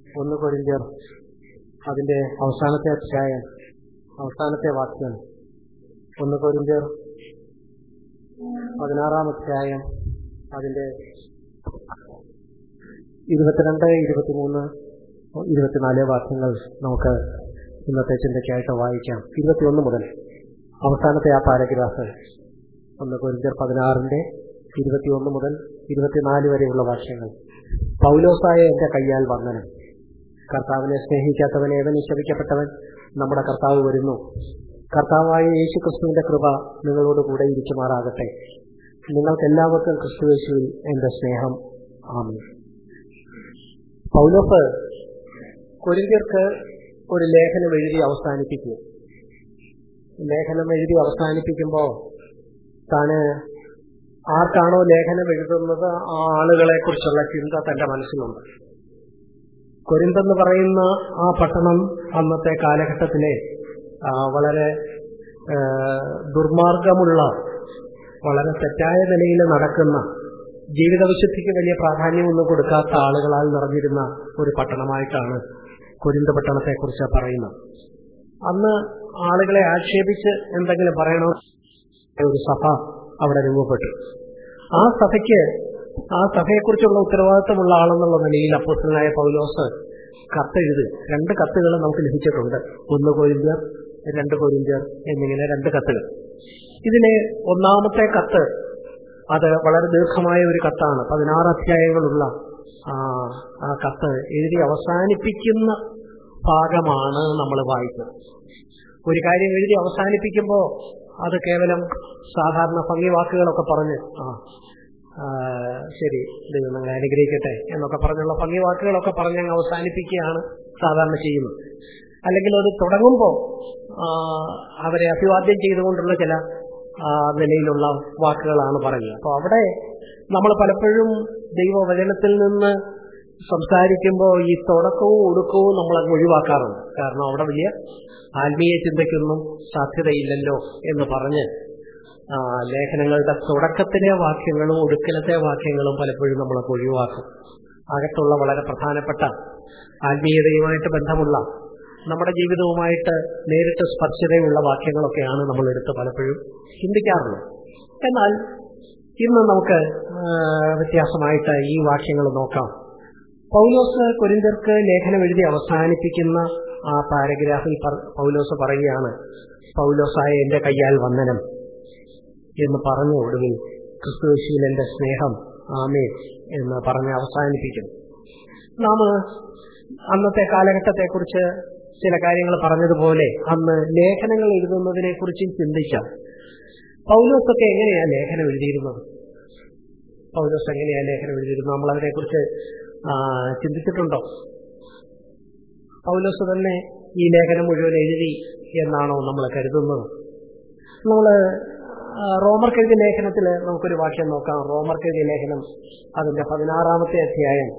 1 കൊരിന്ത്യർ അതിന്റെ അവസാനത്തെ അധ്യായം, അവസാനത്തെ വാക്യം. 1 കൊരിന്ത്യർ 16-ാം അധ്യായം അതിന്റെ 22, 23, 24 വാക്യങ്ങൾ നമുക്ക് ഇന്നത്തെ ചിന്തയ്ക്കായിട്ട് വായിക്കാം. 21 മുതൽ അവസാനത്തെ ആ പാരഗ്രാഫ്, 1 കൊരിന്ത്യർ 16-ന്റെ 21 മുതൽ 24 വരെയുള്ള വാക്യങ്ങൾ. പൗലോസായ എന്റെ കയ്യാൽ വന്ദനം. കർത്താവിനെ സ്നേഹിക്കാത്തവൻ ഏവനും ശപിക്കപ്പെട്ടവൻ. നമ്മുടെ കർത്താവ് വരുന്നു. കർത്താവായ യേശു ക്രിസ്തുവിന്റെ കൃപ നിങ്ങളോട് കൂടെ ഇരിക്കുമാറാകട്ടെ. നിങ്ങൾക്കെല്ലാവർക്കും ക്രിസ്തുയേശുവിൽ എന്റെ സ്നേഹം. ആമേൻ. പൗലോസ് കൊരിന്ത്യർക്ക് ഒരു ലേഖനം എഴുതി അവസാനിപ്പിക്കും. ലേഖനം എഴുതി അവസാനിപ്പിക്കുമ്പോൾ താന് ആർക്കാണോ ലേഖനം എഴുതുന്നത് ആ ആളുകളെ കുറിച്ചുള്ള ചിന്ത തന്റെ മനസ്സിലുണ്ട്. കൊരിന്തെന്ന് പറയുന്ന ആ പട്ടണം അന്നത്തെ കാലഘട്ടത്തിലെ വളരെ ദുർമാർഗമുള്ള, വളരെ തെറ്റായ നിലയിൽ നടക്കുന്ന, ജീവിതവിശുദ്ധിക്ക് വലിയ പ്രാധാന്യമൊന്നും കൊടുക്കാത്ത ആളുകളാൽ നിറഞ്ഞിരുന്ന ഒരു പട്ടണമായിട്ടാണ് കൊരിന്ത് പട്ടണത്തെക്കുറിച്ച് പറയുന്നത്. അന്ന് ആളുകളെ ആക്ഷേപിച്ച് എന്തെങ്കിലും പറയണോ ഒരു സഭ അവിടെ രൂപപ്പെട്ടു. ആ സഭയെക്കുറിച്ചുള്ള ഉത്തരവാദിത്തമുള്ള ആളെന്നുള്ള നിലയിൽ അപ്പോസ്തലനായ പൗലോസ് കത്തെഴുതി. 2 കത്തുകൾ നമുക്ക് ലഭിച്ചിട്ടുണ്ട്. 1 കൊരിന്ത്യർ, 2 കൊരിന്ത്യർ എന്നിങ്ങനെ 2 കത്തുകൾ. ഇതിലെ 1-ാമത്തെ കത്ത് അത് വളരെ ദീർഘമായ ഒരു കത്താണ്. 16 അധ്യായങ്ങളുള്ള ആ കത്ത് എഴുതി അവസാനിപ്പിക്കുന്ന ഭാഗമാണ് നമ്മൾ വായിക്കുന്നത്. ഒരു കാര്യം എഴുതി അവസാനിപ്പിക്കുമ്പോൾ അത് കേവലം സാധാരണ ഭംഗി വാക്കുകളൊക്കെ പറഞ്ഞ് ശരി, ദൈവം നിങ്ങളെ അനുഗ്രഹിക്കട്ടെ എന്നൊക്കെ പറഞ്ഞുള്ള ഭംഗി വാക്കുകളൊക്കെ പറഞ്ഞ് അവസാനിപ്പിക്കുകയാണ് സാധാരണ ചെയ്യുന്നത്. അല്ലെങ്കിൽ അത് തുടങ്ങുമ്പോൾ അവരെ അഭിവാദ്യം ചെയ്തുകൊണ്ടുള്ള ചില നിലയിലുള്ള വാക്കുകളാണ് പറയുന്നത്. അപ്പോൾ അവിടെ നമ്മൾ പലപ്പോഴും ദൈവവചനത്തിൽ നിന്ന് സംസാരിക്കുമ്പോൾ ഈ തുടക്കവും ഒടുക്കവും നമ്മളങ്ങ് ഒഴിവാക്കാറുണ്ട്. കാരണം അവിടെ വലിയ ആത്മീയ ചിന്തയ്ക്കൊന്നും സാധ്യതയില്ലല്ലോ എന്ന് പറഞ്ഞ് ലേഖനങ്ങളുടെ തുടക്കത്തിലെ വാക്യങ്ങളും ഒടുക്കലത്തെ വാക്യങ്ങളും പലപ്പോഴും നമ്മളൊക്കെ ഒഴിവാക്കും. അകത്തുള്ള വളരെ പ്രധാനപ്പെട്ട ആത്മീയതയുമായിട്ട് ബന്ധമുള്ള, നമ്മുടെ ജീവിതവുമായിട്ട് നേരിട്ട് സ്പർശതയുള്ള വാക്യങ്ങളൊക്കെയാണ് നമ്മളെടുത്ത് പലപ്പോഴും ചിന്തിക്കാറുള്ളത്. എന്നാൽ ഇന്ന് നമുക്ക് വ്യത്യാസമായിട്ട് ഈ വാക്യങ്ങൾ നോക്കാം. പൗലോസ് കൊരിന്ത്യർക്ക് ലേഖനം എഴുതി അവസാനിപ്പിക്കുന്ന ആ പാരഗ്രാഫിൽ പൗലോസ് പറയുകയാണ്, പൗലോസായ എന്റെ കയ്യാൽ വന്ദനം എന്ന് പറഞ്ഞ ഒടുവിൽ ക്രിസ്തുയേശുവിൽ എന്റെ സ്നേഹം, ആമേൻ എന്ന് പറഞ്ഞ് അവസാനിപ്പിക്കുന്നു. നാം അന്നത്തെ കാലഘട്ടത്തെക്കുറിച്ച് ചില കാര്യങ്ങൾ പറഞ്ഞതുപോലെ അന്ന് ലേഖനങ്ങൾ എഴുതുന്നതിനെ കുറിച്ചും ചിന്തിക്കാം. പൗലോസൊക്കെ എങ്ങനെയാ ലേഖനം എഴുതിയിരുന്നത്? പൗലോസ് എങ്ങനെയാ ലേഖനം എഴുതിയിരുന്നത്? നമ്മൾ അതിനെക്കുറിച്ച് ചിന്തിച്ചിട്ടുണ്ടോ? പൗലോസ് തന്നെ ഈ ലേഖനം മുഴുവൻ എഴുതി എന്നാണോ നമ്മൾ കരുതുന്നത്? നമ്മൾ റോമർക്കെഴുതിയ ലേഖനത്തിൽ നമുക്കൊരു വാക്യം നോക്കാം. റോമർക്കെഴുതിയ ലേഖനം അതിന്റെ 16-ാമത്തെ അധ്യായം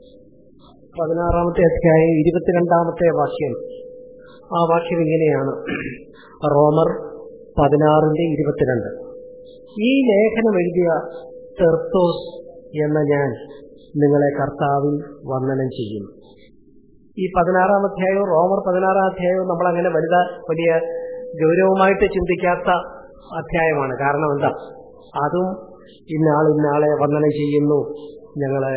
22-ാമത്തെ വാക്യം. ആ വാക്യം ഇങ്ങനെയാണ്. റോമർ 16:22. ഈ ലേഖനം എഴുതിയ തെർത്തോസ് എന്ന ഞാൻ നിങ്ങളെ കർത്താവിൽ വന്ദനം ചെയ്യുന്നു. ഈ 16-ാം അധ്യായവും റോമർ 16-ാം അധ്യായവും നമ്മളങ്ങനെ വലിയ ഗൗരവമായിട്ട് ചിന്തിക്കാത്ത അധ്യായമാണ്. കാരണം എന്താ? അതും ഇന്നാളെ വന്ദനം ചെയ്യുന്നു, ഞങ്ങളെ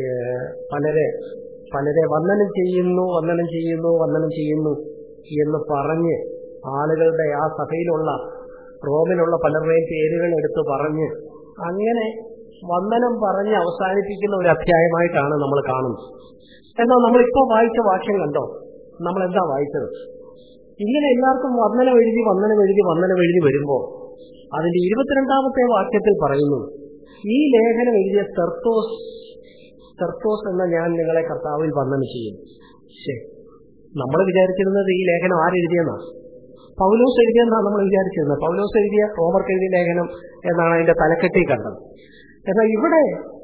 പലരെ വന്ദനം ചെയ്യുന്നു എന്ന് പറഞ്ഞ് ആളുകളുടെ ആ സഭയിലുള്ള റോമിലുള്ള പലരുടെയും പേരുകൾ എടുത്ത് പറഞ്ഞ് അങ്ങനെ വന്ദനം പറഞ്ഞ് അവസാനിപ്പിക്കുന്ന ഒരു അധ്യായമായിട്ടാണ് നമ്മൾ കാണുന്നത്. എന്നാൽ നമ്മളിപ്പോൾ വായിച്ച വാക്യം കണ്ടോ? നമ്മളെന്താ വായിച്ചത്? ഇങ്ങനെ എല്ലാവർക്കും വന്ദനം എഴുതി വരുമ്പോൾ അതിന്റെ 22-ാമത്തെ വാക്യത്തിൽ പറയുന്നു, ഈ ലേഖനം എഴുതിയ തെർത്തോസ് എന്ന ഞാൻ നിങ്ങളെ കർത്താവിൽ വന്ദനം ചെയ്യും. ശരി, നമ്മൾ വിചാരിച്ചിരുന്നത് ഈ ലേഖനം ആരെഴുതിയെന്നാ? പൗലോസ് എഴുതിയെന്നാണ് നമ്മൾ വിചാരിച്ചിരുന്നത്. പൗലോസ് എഴുതിയ റോമർക്ക് എഴുതിയ ലേഖനം എന്നാണ് അതിന്റെ തലക്കെട്ടി കണ്ടത്. എന്നാൽ ഇവിടെ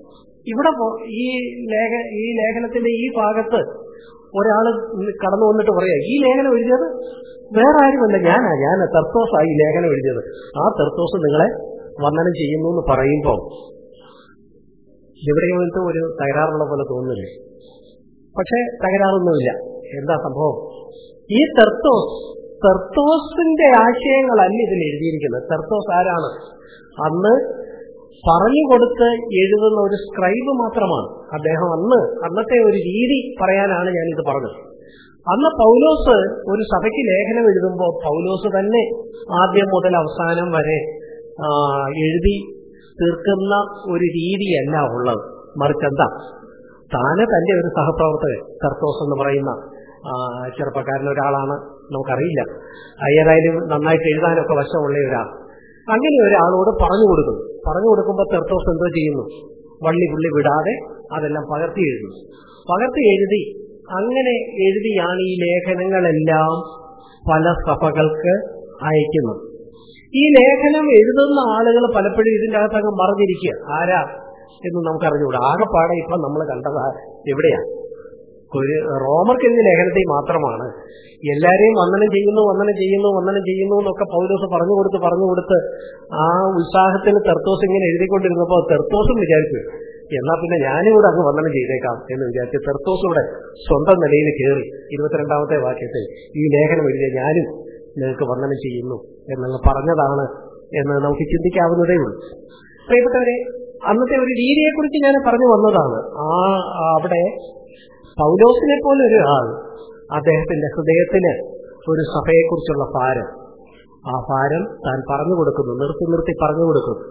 ഈ ലേഖനത്തിന്റെ ഈ ഭാഗത്ത് ഒരാൾ കടന്നു വന്നിട്ട് പറയാ, ഈ ലേഖനം എഴുതിയത് വേറെ ആരുമല്ല, ഞാൻ തെർത്തോസായി ഈ ലേഖനം എഴുതിയത്. ആ തെർത്തോസ് നിങ്ങളെ വന്ദനം ചെയ്യുന്നു എന്ന് പറയുമ്പോൾ എവിടെയോ ഒരു തകരാറുള്ള പോലെ തോന്നുന്നില്ലേ? പക്ഷെ തകരാറൊന്നുമില്ല. എന്താ സംഭവം? ഈ തെർത്തോസിന്റെ ആശയങ്ങളല്ല ഇതിൽ എഴുതിയിരിക്കുന്നത്. തെർത്തോസ് ആരാണ്? അന്ന് പറഞ്ഞുകൊടുത്ത് എഴുതുന്ന ഒരു സ്ക്രൈബ് മാത്രമാണ് അദ്ദേഹം. അന്നത്തെ ഒരു രീതി പറയാനാണ് ഞാനിത് പറഞ്ഞത്. അന്ന് പൗലോസ് ഒരു സഭയ്ക്ക് ലേഖനം എഴുതുമ്പോൾ പൗലോസ് തന്നെ ആദ്യം മുതൽ അവസാനം വരെ എഴുതി തീർക്കുന്ന ഒരു രീതിയല്ല ഉള്ളത്. മറിച്ച് എന്താ, താന് തന്റെ ഒരു സഹപ്രവർത്തകൻ, തെർത്തോസ് എന്ന് പറയുന്ന ചെറുപ്പക്കാരൻ ഒരാളാണ്, നമുക്കറിയില്ല, ഏതായാലും നന്നായിട്ട് എഴുതാനൊക്കെ വശമുള്ള ഒരാൾ, അങ്ങനെ ഒരാളോട് പറഞ്ഞു കൊടുക്കുമ്പോൾ തെർത്തോസ് എന്തോ ചെയ്യുന്നു? വള്ളി പുള്ളി വിടാതെ അതെല്ലാം പകർത്തി എഴുതി അങ്ങനെ എഴുതിയാണ് ഈ ലേഖനങ്ങളെല്ലാം പല സഭകൾക്ക് അയക്കുന്നത്. ഈ ലേഖനം എഴുതുന്ന ആളുകൾ പലപ്പോഴും ഇതിൻ്റെ അകത്തങ്ങ് മറിഞ്ഞിരിക്കുക. ആരാ എന്ന് നമുക്കറിഞ്ഞുകൂടാ. ആകെപ്പാടെ ഇപ്പം നമ്മൾ കണ്ടത് എവിടെയാ? റോമർക്ക് എഴുതിയ ലേഖനത്തിൽ മാത്രമാണ് എല്ലാരെയും വന്ദനം ചെയ്യുന്നു എന്നൊക്കെ പൗലോസ് പറഞ്ഞു കൊടുത്ത് ആ ഉത്സാഹത്തിന് തെർത്തോസ് ഇങ്ങനെ എഴുതിക്കൊണ്ടിരുന്നപ്പോൾ തെർത്തോസും വിചാരിച്ചു, എന്നാ പിന്നെ ഞാനും കൂടെ അങ്ങ് വന്ദനം ചെയ്തേക്കാം എന്ന് വിചാരിച്ച് തെർത്തോസൂടെ സ്വന്തം നിലയിൽ കയറി 22-ാമത്തെ വാക്യത്തിൽ ഈ ലേഖനം എഴുതിയ ഞാനും നിങ്ങൾക്ക് വന്ദനം ചെയ്യുന്നു എന്നങ്ങ് പറഞ്ഞതാണ് എന്ന് നമുക്ക് ചിന്തിക്കാവുന്നതേ ഉള്ളൂ. പ്രിയപ്പെട്ടവരെ, അന്നത്തെ ഒരു രീതിയെക്കുറിച്ച് ഞാൻ പറഞ്ഞു വന്നതാണ്. അവിടെ പൗലോസിനെ പോലെ ഒരാൾ അദ്ദേഹത്തിന്റെ ഹൃദയത്തിന് ഒരു സഭയെക്കുറിച്ചുള്ള ഭാരം, ആ ഭാരം താൻ പറഞ്ഞു കൊടുക്കുന്നു, നിർത്തി പറഞ്ഞു കൊടുക്കുന്നു.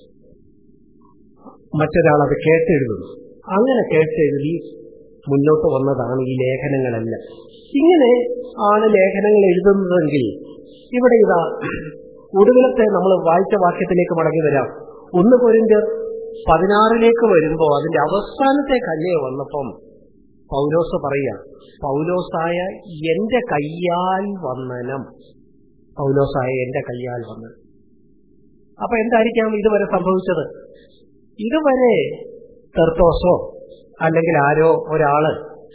മറ്റൊരാൾ അത് കേട്ടെഴുതുന്നു. അങ്ങനെ കേട്ടെഴുതി മുന്നോട്ട് വന്നതാണ് ഈ ലേഖനങ്ങളെല്ലാം. ഇങ്ങനെ ആണ് ലേഖനങ്ങൾ എഴുതുന്നതെങ്കിൽ ഇവിടെ ഇതാ ഒടുവിലത്തെ നമ്മൾ വായിച്ച വാക്യത്തിലേക്ക് മടങ്ങി വരാം. 1 കൊരിന്ത്യർ 16 വരുമ്പോൾ അതിന്റെ അവസാനത്തെ കല്യേ വന്നപ്പം പൗലോസ് പറയുക, പൗലോസായ എന്റെ കയ്യാൽ വന്ദനം. അപ്പൊ എന്തായിരിക്കാം ഇതുവരെ സംഭവിച്ചത്? ഇതുവരെ തെർത്തോസോ അല്ലെങ്കിൽ ആരോ ഒരാള്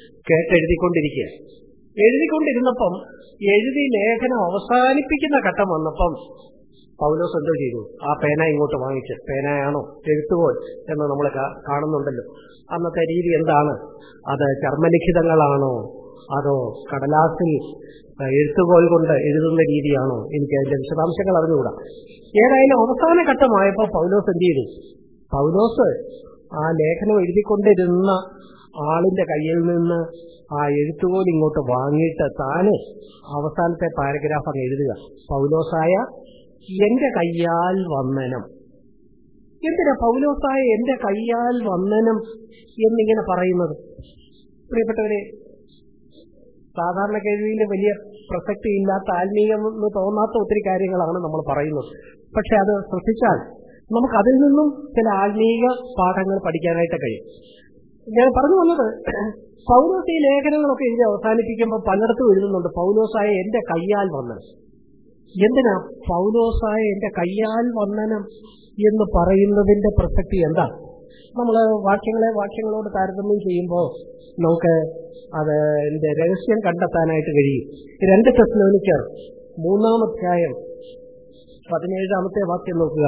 എഴുതിക്കൊണ്ടിരുന്നപ്പം എഴുതി ലേഖനം അവസാനിപ്പിക്കുന്ന ഘട്ടം വന്നപ്പം പൗലോസ് എന്തോ ചെയ്തു? ആ പേന ഇങ്ങോട്ട് വാങ്ങിച്ച്, പേനയാണോ എഴുത്തുകോൽ എന്ന് നമ്മൾ കാണുന്നുണ്ടല്ലോ. അന്നത്തെ രീതി എന്താണ്? അത് ചർമ്മലിഖിതങ്ങളാണോ അതോ കടലാസിൽ എഴുത്തുകോൽ കൊണ്ട് എഴുതുന്ന രീതിയാണോ? എനിക്ക് അതിന്റെ വിശദാംശങ്ങൾ അറിഞ്ഞുകൂടാ. ഏതായാലും അവസാന ഘട്ടമായപ്പോൾ പൗലോസ് എന്ത് ചെയ്തു? പൗലോസ് ആ ലേഖനം എഴുതിക്കൊണ്ടിരുന്ന ആളിന്റെ കയ്യിൽ നിന്ന് ആ എഴുത്തുകോൽ ഇങ്ങോട്ട് വാങ്ങിയിട്ട് താന് അവസാനത്തെ പാരഗ്രാഫ് അങ്ങ് എഴുതുക. പൗലോസായ എന്റെ കയ്യാൽ വന്ദനം. എന്തിനാ പൗലോസായ എന്റെ കയ്യാൽ വന്ദനം എന്നിങ്ങനെ പറയുന്നത്? പ്രിയപ്പെട്ടവരെ, സാധാരണ കേൾവിയിൽ വലിയ പ്രസക്തി ഇല്ലാത്ത ആത്മീയമെന്ന് തോന്നാത്ത ഒത്തിരി കാര്യങ്ങളാണ് നമ്മൾ പറയുന്നത്. പക്ഷെ അത് ശ്രദ്ധിച്ചാൽ നമുക്ക് അതിൽ നിന്നും ചില ആത്മീയ പാഠങ്ങൾ പഠിക്കാനായിട്ട് കഴിയും. ഞാൻ പറഞ്ഞു വന്നത്, പൗലോസ് ഈ ലേഖനങ്ങളൊക്കെ എഴുതി അവസാനിപ്പിക്കുമ്പോൾ പലയിടത്തും എഴുതുന്നുണ്ട് പൗലോസായ എന്റെ കയ്യാൽ വന്ദനം. എന്തിനാ പൗലോസായ എന്റെ കയ്യാൽ വന്ദനം എന്ന് പറയുന്നതിന്റെ പ്രസക്തി എന്താ? നമ്മൾ വാക്യങ്ങളോട് താരതമ്യം ചെയ്യുമ്പോൾ നമുക്ക് അതിന്റെ രഹസ്യം കണ്ടെത്താനായിട്ട് കഴിയും. 2 തെസ്സലോനിക്കർ 3-ാം 17-ാമത്തെ വാക്യം നോക്കുക.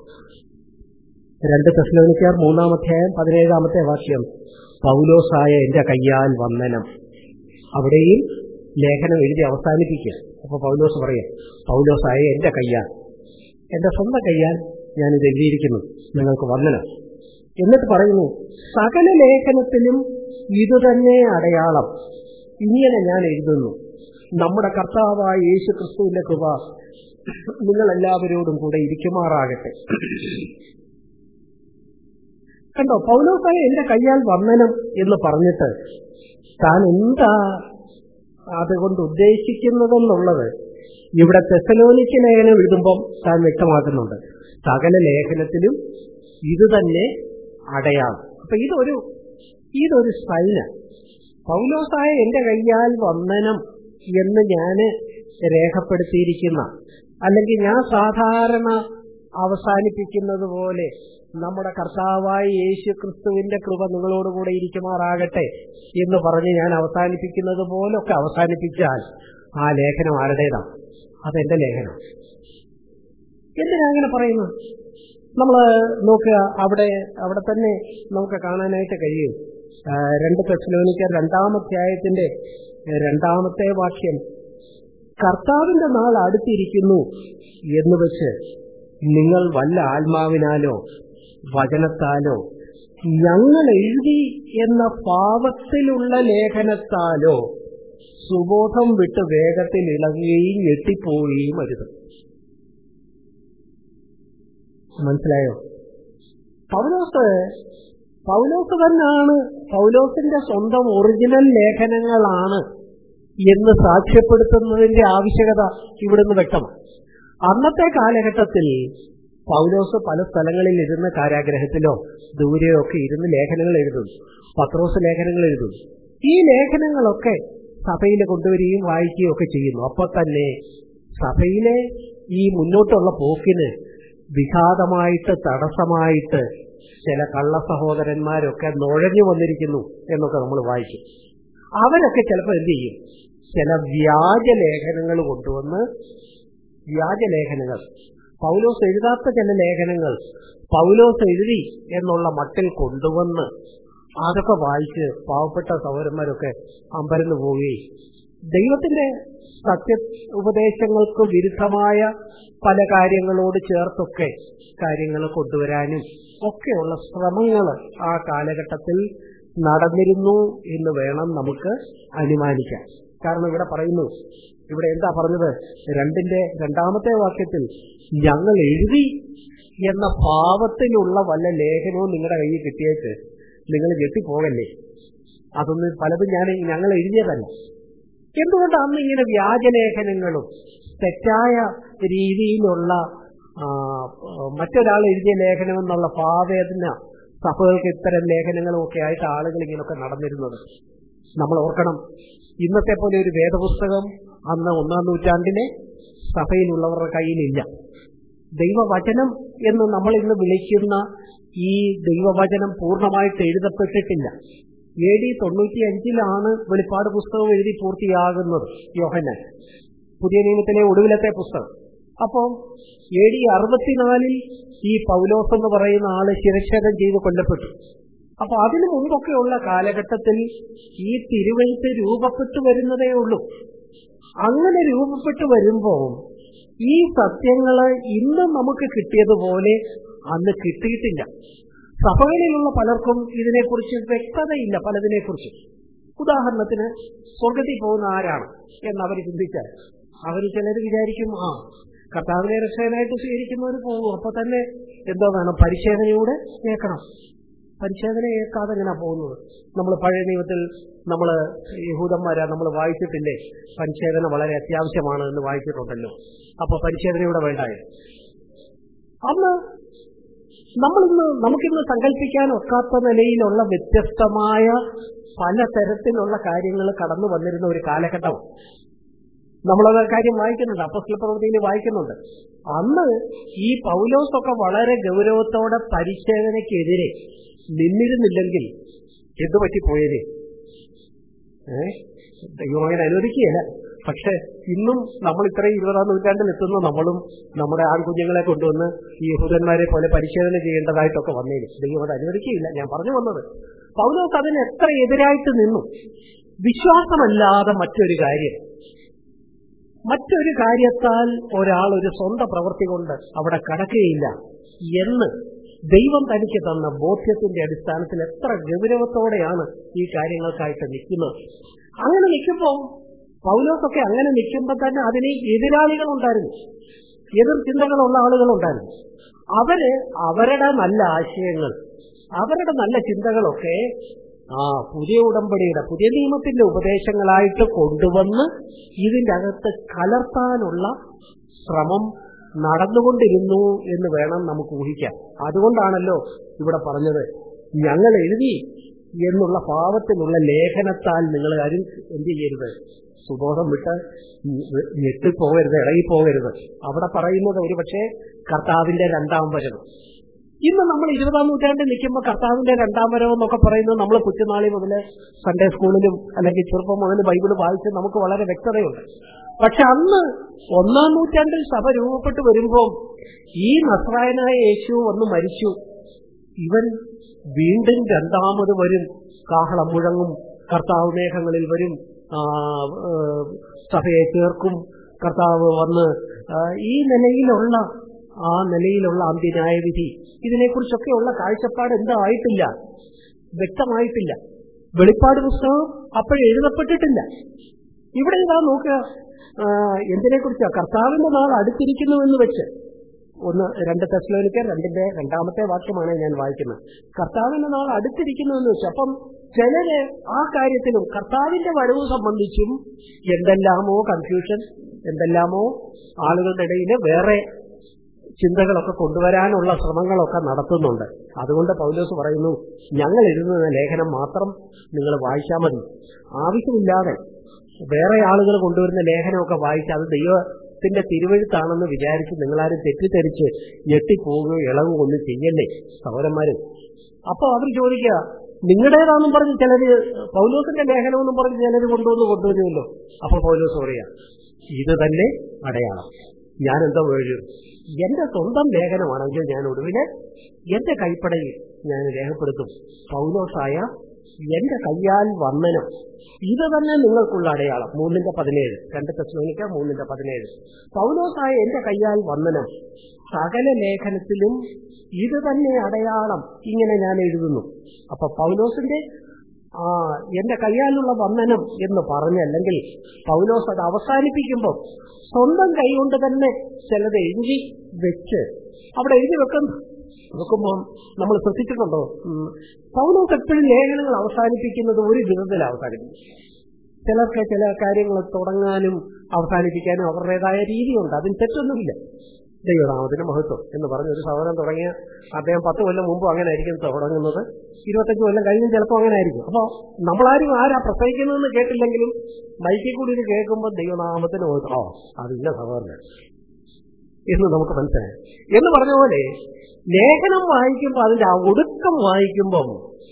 2 തെസ്സലോനിക്കർ 3-ാം 17-ാമത്തെ വാക്യം, പൗലോസായ എന്റെ കയ്യാൽ വന്ദനം. അവിടെയും ലേഖനം എഴുതി അവസാനിപ്പിക്കുക. അപ്പൊ പൗലോസ് പറയാം, പൗലോസായ എന്റെ കയ്യാൽ, എന്റെ സ്വന്തം കയ്യാൽ ഞാനിത് എഴുതിയിരിക്കുന്നു, നിങ്ങൾക്ക് വന്ദനം. എന്നിട്ട് പറയുന്നു, സകല ലേഖനത്തിലും ഇതുതന്നെ അടയാളം, ഇങ്ങനെ ഞാൻ എഴുതുന്നു, നമ്മുടെ കർത്താവായ യേശു ക്രിസ്തുവിന്റെ കൃപ നിങ്ങളെല്ലാവരോടും കൂടെ ഇരിക്കുമാറാകട്ടെ. കണ്ടോ, പൗലോസായ എന്റെ കയ്യാൽ വന്ദനം എന്ന് പറഞ്ഞിട്ട് താൻ എന്താ അതുകൊണ്ട് ഉദ്ദേശിക്കുന്നതെന്നുള്ളത് ഇവിടെ തെസ്സലോനിക്ക ലേഖനം എഴുതുമ്പം താൻ വ്യക്തമാക്കുന്നുണ്ട്. സകല ലേഖനത്തിലും ഇതുതന്നെ അടയാളം. അപ്പൊ ഇതൊരു സൈന. പൗലോസായ എന്റെ കയ്യാൽ വന്ദനം എന്ന് ഞാൻ രേഖപ്പെടുത്തിയിരിക്കുന്ന, അല്ലെങ്കിൽ ഞാൻ സാധാരണ അവസാനിപ്പിക്കുന്നത് പോലെ നമ്മുടെ കർത്താവായ യേശു ക്രിസ്തുവിന്റെ കൃപ നിങ്ങളോടുകൂടെ ഇരിക്കുമാറാകട്ടെ എന്ന് പറഞ്ഞ് ഞാൻ അവസാനിപ്പിക്കുന്നത് പോലൊക്കെ അവസാനിപ്പിച്ചാൽ ആ ലേഖനം ആരുടേതാണ്? അതെന്റെ ലേഖനം. എന്തിനാ അങ്ങനെ പറയുന്നു? നമ്മൾ നോക്കുക, അവിടെ തന്നെ നമുക്ക് കാണാനായിട്ട് കഴിയും. 2 തെസ്സലോനിക്കർ 2-ാം അധ്യായത്തിന്റെ 2-ാമത്തെ വാക്യം, കർത്താവിന്റെ നാൾ അടുത്തിരിക്കുന്നു എന്ന് വെച്ച് നിങ്ങൾ വല്ല ആത്മാവിനാലോ വചനത്താലോ ഞങ്ങൾ എഴുതി എന്ന പാവത്തിലുള്ള ലേഖനത്താലോ സുബോധം വിട്ട് വേഗത്തിൽ ഇളകുകയും ഞെട്ടിപ്പോവുകയും അരുത്. മനസ്സിലായോ? പൗലോസ് തന്നെയാണ് പൗലോസിന്റെ സ്വന്തം ഒറിജിനൽ ലേഖനങ്ങളാണ് എന്ന് സാക്ഷ്യപ്പെടുത്തുന്നതിന്റെ ആവശ്യകത ഇവിടുന്ന് വ്യക്തമാണ്. അന്നത്തെ കാലഘട്ടത്തിൽ പൗലോസ് പല സ്ഥലങ്ങളിൽ ഇരുന്ന് കാരാഗ്രഹത്തിലോ ദൂരെയോ ഒക്കെ ഇരുന്ന് ലേഖനങ്ങൾ എഴുതുന്നു. പത്രോസ് ലേഖനങ്ങൾ എഴുതുന്നു. ഈ ലേഖനങ്ങളൊക്കെ സഭയിൽ കൊണ്ടുവരികയും വായിക്കുകയും ഒക്കെ ചെയ്യുന്നു. അപ്പോൾ തന്നെ സഭയിലെ ഈ മുന്നോട്ടുള്ള പോക്കിന് വിഘാതമായിട്ട് തടസ്സമായിട്ട് ചില കള്ള സഹോദരന്മാരൊക്കെ നുഴഞ്ഞു വന്നിരിക്കുന്നു എന്നൊക്കെ നമ്മൾ വായിക്കും. അവരൊക്കെ ചിലപ്പോൾ എന്ത് ചെയ്യും? ചില വ്യാജലേഖനങ്ങൾ കൊണ്ടുവന്ന്, വ്യാജലേഖനങ്ങൾ, പൗലോസ് എഴുതാത്ത ചില ലേഖനങ്ങൾ പൗലോസ് എഴുതി എന്നുള്ള മട്ടിൽ കൊണ്ടുവന്ന് അതൊക്കെ വായിച്ച് പാവപ്പെട്ട സഹോദരന്മാരൊക്കെ അമ്പരന്ന് പോവുകയും ദൈവത്തിന്റെ സത്യ ഉപദേശങ്ങൾക്ക് വിരുദ്ധമായ പല കാര്യങ്ങളോട് ചേർത്തൊക്കെ കാര്യങ്ങൾ കൊണ്ടുവരാനും ഒക്കെയുള്ള ശ്രമങ്ങൾ ആ കാലഘട്ടത്തിൽ നടന്നിരുന്നു എന്ന് വേണം നമുക്ക് അനുമാനിക്കാൻ. കാരണം ഇവിടെ പറയുന്നു, ഇവിടെ എന്താ പറഞ്ഞത്? 2-ാമത്തെ വാക്യത്തിൽ ഞങ്ങൾ എഴുതി എന്ന ഭാവത്തിലുള്ള വല്ല ലേഖനവും നിങ്ങളുടെ കയ്യിൽ കിട്ടിയേച്ച് നിങ്ങൾ ഞെട്ടിപ്പോകല്ലേ. അതൊന്നും പലതും ഞങ്ങൾ എഴുതിയതല്ല. എന്തുകൊണ്ട് അന്ന് ഇങ്ങനെ വ്യാജലേഖനങ്ങളും തെറ്റായ രീതിയിലുള്ള മറ്റൊരാൾ എഴുതിയ ലേഖനം എന്നുള്ള ഭാവേദന സഭകൾക്ക് ഇത്തരം ലേഖനങ്ങളും ഒക്കെ ആയിട്ട് ആളുകൾ ഇങ്ങനെയൊക്കെ നടന്നിരുന്നത് നമ്മൾ ഓർക്കണം. ഇന്നത്തെ പോലെ ഒരു വേദപുസ്തകം അന്ന് 1-ാം നൂറ്റാണ്ടിലെ സഭയിലുള്ളവരുടെ കയ്യിലില്ല. ദൈവവചനം എന്ന് നമ്മൾ ഇന്ന് വിളിക്കുന്ന ഈ ദൈവവചനം പൂർണ്ണമായിട്ട് എഴുതപ്പെട്ടിട്ടില്ല. AD 95 വെളിപ്പാട് പുസ്തകം എഴുതി പൂർത്തിയാകുന്നത്, യോഹന്നാൻ, പുതിയ നിയമത്തിലെ ഒടുവിലത്തെ പുസ്തകം. അപ്പോൾ AD 64 ഈ പൗലോസ് എന്ന് പറയുന്ന ആള് ശിരച്ഛേദം ചെയ്ത് കൊല്ലപ്പെട്ടു. അപ്പൊ അതിനു മുമ്പൊക്കെയുള്ള കാലഘട്ടത്തിൽ ഈ തിരുവെഴുത്ത് രൂപപ്പെട്ടു വരുന്നതേ ഉള്ളൂ. അങ്ങനെ രൂപപ്പെട്ടു വരുമ്പോൾ ഈ സത്യങ്ങള് ഇന്നും നമുക്ക് കിട്ടിയതുപോലെ അന്ന് കിട്ടിയിട്ടില്ല. സഭകളിലുള്ള പലർക്കും ഇതിനെക്കുറിച്ച് വ്യക്തതയില്ല. പലതിനെക്കുറിച്ച്, ഉദാഹരണത്തിന് സ്വർഗത്തിൽ പോകുന്ന ആരാണ് എന്നവർ ചിന്തിച്ചാൽ ചിലർ വിചാരിക്കും, കർത്താവിനെ രക്ഷകനായിട്ട് സ്വീകരിക്കുന്നവർ പോകും. അപ്പൊ തന്നെ എന്തോ വേണം? പരിച്ഛേദനയോടെ കേൾക്കണം. പരിച്ഛേദന കേൾക്കാതെ എങ്ങനെയാ പോകുന്നത്? നമ്മൾ പഴയ നിയമത്തിൽ നമ്മൾ നമ്മൾ വായിച്ചിട്ടില്ലേ? പരിച്ഛേദന വളരെ അത്യാവശ്യമാണ് എന്ന് വായിച്ചിട്ടുണ്ടല്ലോ. അപ്പൊ പരിച്ഛേദനയോടെ വേണ്ടായോ? അന്ന് നമുക്കിന്ന് സങ്കല്പിക്കാൻ ഒക്കാത്ത നിലയിലുള്ള വ്യത്യസ്തമായ പലതരത്തിലുള്ള കാര്യങ്ങൾ കടന്നു വന്നിരുന്ന ഒരു കാലഘട്ടം. നമ്മളത് കാര്യം വായിക്കുന്നുണ്ട്, അപ്പോസ്തല പ്രവൃത്തിയിൽ വായിക്കുന്നുണ്ട്. അന്ന് ഈ പൗലോസൊക്കെ വളരെ ഗൗരവത്തോടെ പരിച്ഛേദനയ്ക്കെതിരെ നിന്നിരുന്നില്ലെങ്കിൽ എന്തു പറ്റിപ്പോയേ? ദൈവം അങ്ങനെ അനുവദിക്കുകയല്ല. പക്ഷെ ഇന്നും നമ്മൾ ഇത്രയും 20-ാം നൂറ്റാണ്ടിൽ എത്തുന്ന നമ്മളും നമ്മുടെ ആൺകുഞ്ഞുങ്ങളെ കൊണ്ടുവന്ന് ഈ യഹൂദന്മാരെ പോലെ പരിശോധന ചെയ്യേണ്ടതായിട്ടൊക്കെ വന്നേരും. ദൈവം അത് അനുവദിക്കുകയില്ല. ഞാൻ പറഞ്ഞു വന്നത്, പൗലോസ് അതിന് എത്ര എതിരായിട്ട് നിന്നു. വിശ്വാസമല്ലാതെ മറ്റൊരു കാര്യത്താൽ ഒരാൾ ഒരു സ്വന്തം പ്രവൃത്തി കൊണ്ട് അവിടെ കടക്കുകയില്ല എന്ന് ദൈവം തനിക്ക് തന്ന ബോധ്യത്തിന്റെ അടിസ്ഥാനത്തിൽ എത്ര ഗൗരവത്തോടെയാണ് ഈ കാര്യങ്ങൾക്കായിട്ട് നിൽക്കുന്നത്. അങ്ങനെ നിൽക്കുമ്പോൾ പൗലോസൊക്കെ അങ്ങനെ നിൽക്കുമ്പോൾ തന്നെ അതിന് എതിരാളികളുണ്ടായിരുന്നു, എതിർ ചിന്തകളുള്ള ആളുകളുണ്ടായിരുന്നു. അവരുടെ നല്ല ആശയങ്ങൾ, അവരുടെ നല്ല ചിന്തകളൊക്കെ പുതിയ ഉടമ്പടിയുടെ, പുതിയ നിയമത്തിന്റെ ഉപദേശങ്ങളായിട്ട് കൊണ്ടുവന്ന് ഇതിന്റെ അകത്ത് കലർത്താനുള്ള ശ്രമം നടന്നുകൊണ്ടിരുന്നു എന്ന് വേണം നമുക്ക് ഊഹിക്കാൻ. അതുകൊണ്ടാണല്ലോ ഇവിടെ പറഞ്ഞത്, ഞങ്ങൾ എഴുതി എന്നുള്ള ഭാവത്തിലുള്ള ലേഖനത്താൽ നിങ്ങൾ ആരും എന്ത് ചെയ്യരുത്, സുബോധം വിട്ട് ഞെട്ടിപ്പോകരുത്, ഇളകിപ്പോകരുത്. അവിടെ പറയുന്നത് ഒരുപക്ഷെ കർത്താവിന്റെ 2-ാം വരവ്. ഇന്ന് നമ്മൾ 20-ാം നൂറ്റാണ്ടിൽ നിൽക്കുമ്പോൾ കർത്താവിന്റെ 2-ാം വരവ് എന്നൊക്കെ പറയുന്നത് നമ്മൾ കൊച്ചുനാളി മുതൽ സൺഡേ സ്കൂളിലും അല്ലെങ്കിൽ ചെറുപ്പം മുതൽ ബൈബിൾ വായിച്ച് നമുക്ക് വളരെ വ്യക്തതയുണ്ട്. പക്ഷെ അന്ന് 1-ാം നൂറ്റാണ്ടിൽ സഭ രൂപപ്പെട്ടു വരുമ്പോൾ ഈ നസ്രായനായ യേശു ഒന്ന് മരിച്ചു ഇവൻ വീണ്ടും രണ്ടാമത് വരും, കാഹളം മുഴങ്ങും, കർത്താവ് മേഘങ്ങളിൽ വരും, സഭയെ ചേർക്കും, കർത്താവ് വന്ന് ഈ നിലയിലുള്ള അന്ത്യന്യായവിധി, ഇതിനെക്കുറിച്ചൊക്കെയുള്ള കാഴ്ചപ്പാട് എന്തായിട്ടില്ല, വ്യക്തമായിട്ടില്ല. വെളിപ്പാട് പുസ്തകം അപ്പോഴേ എഴുതപ്പെട്ടിട്ടില്ല. ഇവിടെ ഇതാ നോക്കുക, എന്തിനെക്കുറിച്ചാ? കർത്താവിന്റെ നാൾ അടുത്തിരിക്കുന്നുവെന്ന് വെച്ച് 2 തെസ്സലോനിക്കർ 2-ാമത്തെ വാക്യമാണ് ഞാൻ വായിക്കുന്നത്. കർത്താവിന്റെ നാൾ അടുത്തിരിക്കുന്നുവെന്ന് വെച്ച്. അപ്പം ചിലര് ആ കാര്യത്തിലും കർത്താവിന്റെ വരവ് സംബന്ധിച്ചും എന്തെല്ലാമോ കൺഫ്യൂഷൻ, എന്തെല്ലാമോ ആളുകളുടെ ഇടയിൽ വേറെ ചിന്തകളൊക്കെ കൊണ്ടുവരാനുള്ള ശ്രമങ്ങളൊക്കെ നടത്തുന്നുണ്ട്. അതുകൊണ്ട് പൗലോസ് പറയുന്നു, ഞങ്ങൾ എഴുതുന്ന ലേഖനം മാത്രം നിങ്ങൾ വായിച്ചാൽ മതി. ആവശ്യമില്ലാതെ വേറെ ആളുകൾ കൊണ്ടുവരുന്ന ലേഖനമൊക്കെ വായിച്ച് അത് ദൈവത്തിന്റെ തിരുവഴുത്താണെന്ന് വിചാരിച്ച് നിങ്ങളാരും തെറ്റിദ്ധരിച്ച് ഞെട്ടിപ്പോവുകയോ ഇളവുകയോ ഒന്നും ചെയ്യല്ലേ സഹോദരന്മാരും. അപ്പോൾ അവർ ചോദിക്കുക, നിങ്ങളുടേതാണെന്നും പറഞ്ഞ് ചിലര്, പൗലോസിന്റെ ലേഖനമെന്നും പറഞ്ഞ് ചിലര് കൊണ്ടുവരുമല്ലോ. അപ്പൊ പൗലോസ് പറയാ, ഇത് തന്നെ അടയാളം. ഞാൻ എന്തോ എഴുതും, എന്റെ സ്വന്തം ലേഖനമാണെങ്കിൽ ഞാൻ ഒടുവില് എന്റെ കൈപ്പടയിൽ ഞാൻ രേഖപ്പെടുത്തും, പൗലോസായ എന്റെ കയ്യാൽ വന്ദനം, ഇത് തന്നെ നിങ്ങൾക്കുള്ള അടയാളം. 3:17, 2 തെസ്സലോനിക്കർ 3:17. പൗലോസായ എന്റെ കയ്യാൽ വന്ദനം, സകല ലേഖനത്തിലും ഇത് തന്നെ അടയാളം, ഇങ്ങനെ ഞാൻ എഴുതുന്നു. അപ്പൊ പൗലോസിന്റെ എന്റെ കയ്യാലുള്ള വന്ദനം എന്ന് പറഞ്ഞല്ലെങ്കിൽ പൗലോസ് അത് അവസാനിപ്പിക്കുമ്പോൾ സ്വന്തം കൈകൊണ്ട് തന്നെ ചിലത് എഴുതി വെച്ച് അവിടെ എഴുതി വെക്കുമ്പോൾ നമ്മൾ ശ്രദ്ധിച്ചിട്ടുണ്ടോ? പൗലോസ് എപ്പോഴും ലേഖനങ്ങൾ അവസാനിപ്പിക്കുന്നത് ഒരു വിധത്തിൽ അവസാനിപ്പിക്കും. ചിലർക്ക് ചില കാര്യങ്ങൾ തുടങ്ങാനും അവസാനിപ്പിക്കാനും അവരുടേതായ രീതിയുണ്ട്, അതിന് തെറ്റൊന്നുമില്ല. ദൈവനാമത്തിന് മഹത്വം എന്ന് പറഞ്ഞൊരു സഹോദരൻ തുടങ്ങിയ അദ്ദേഹം 10 കൊല്ലം മുമ്പ് അങ്ങനെ ആയിരിക്കും തുടങ്ങുന്നത്, 25 കൊല്ലം കഴിഞ്ഞും ചിലപ്പോൾ അങ്ങനെ ആയിരിക്കും. അപ്പോൾ നമ്മളാരും ആരാ പ്രസംഗിക്കുന്നതെന്ന് കേട്ടില്ലെങ്കിലും മൈക്കിൽ കൂടി ഇത് കേൾക്കുമ്പോൾ ദൈവനാമത്തിന് മഹത്വം, അതില്ല സഹോദരൻ എന്ന് നമുക്ക് മനസ്സിലായി. എന്ന് പറഞ്ഞ പോലെ ലേഖനം വായിക്കുമ്പോൾ അതിന്റെ ഒടുക്കം വായിക്കുമ്പം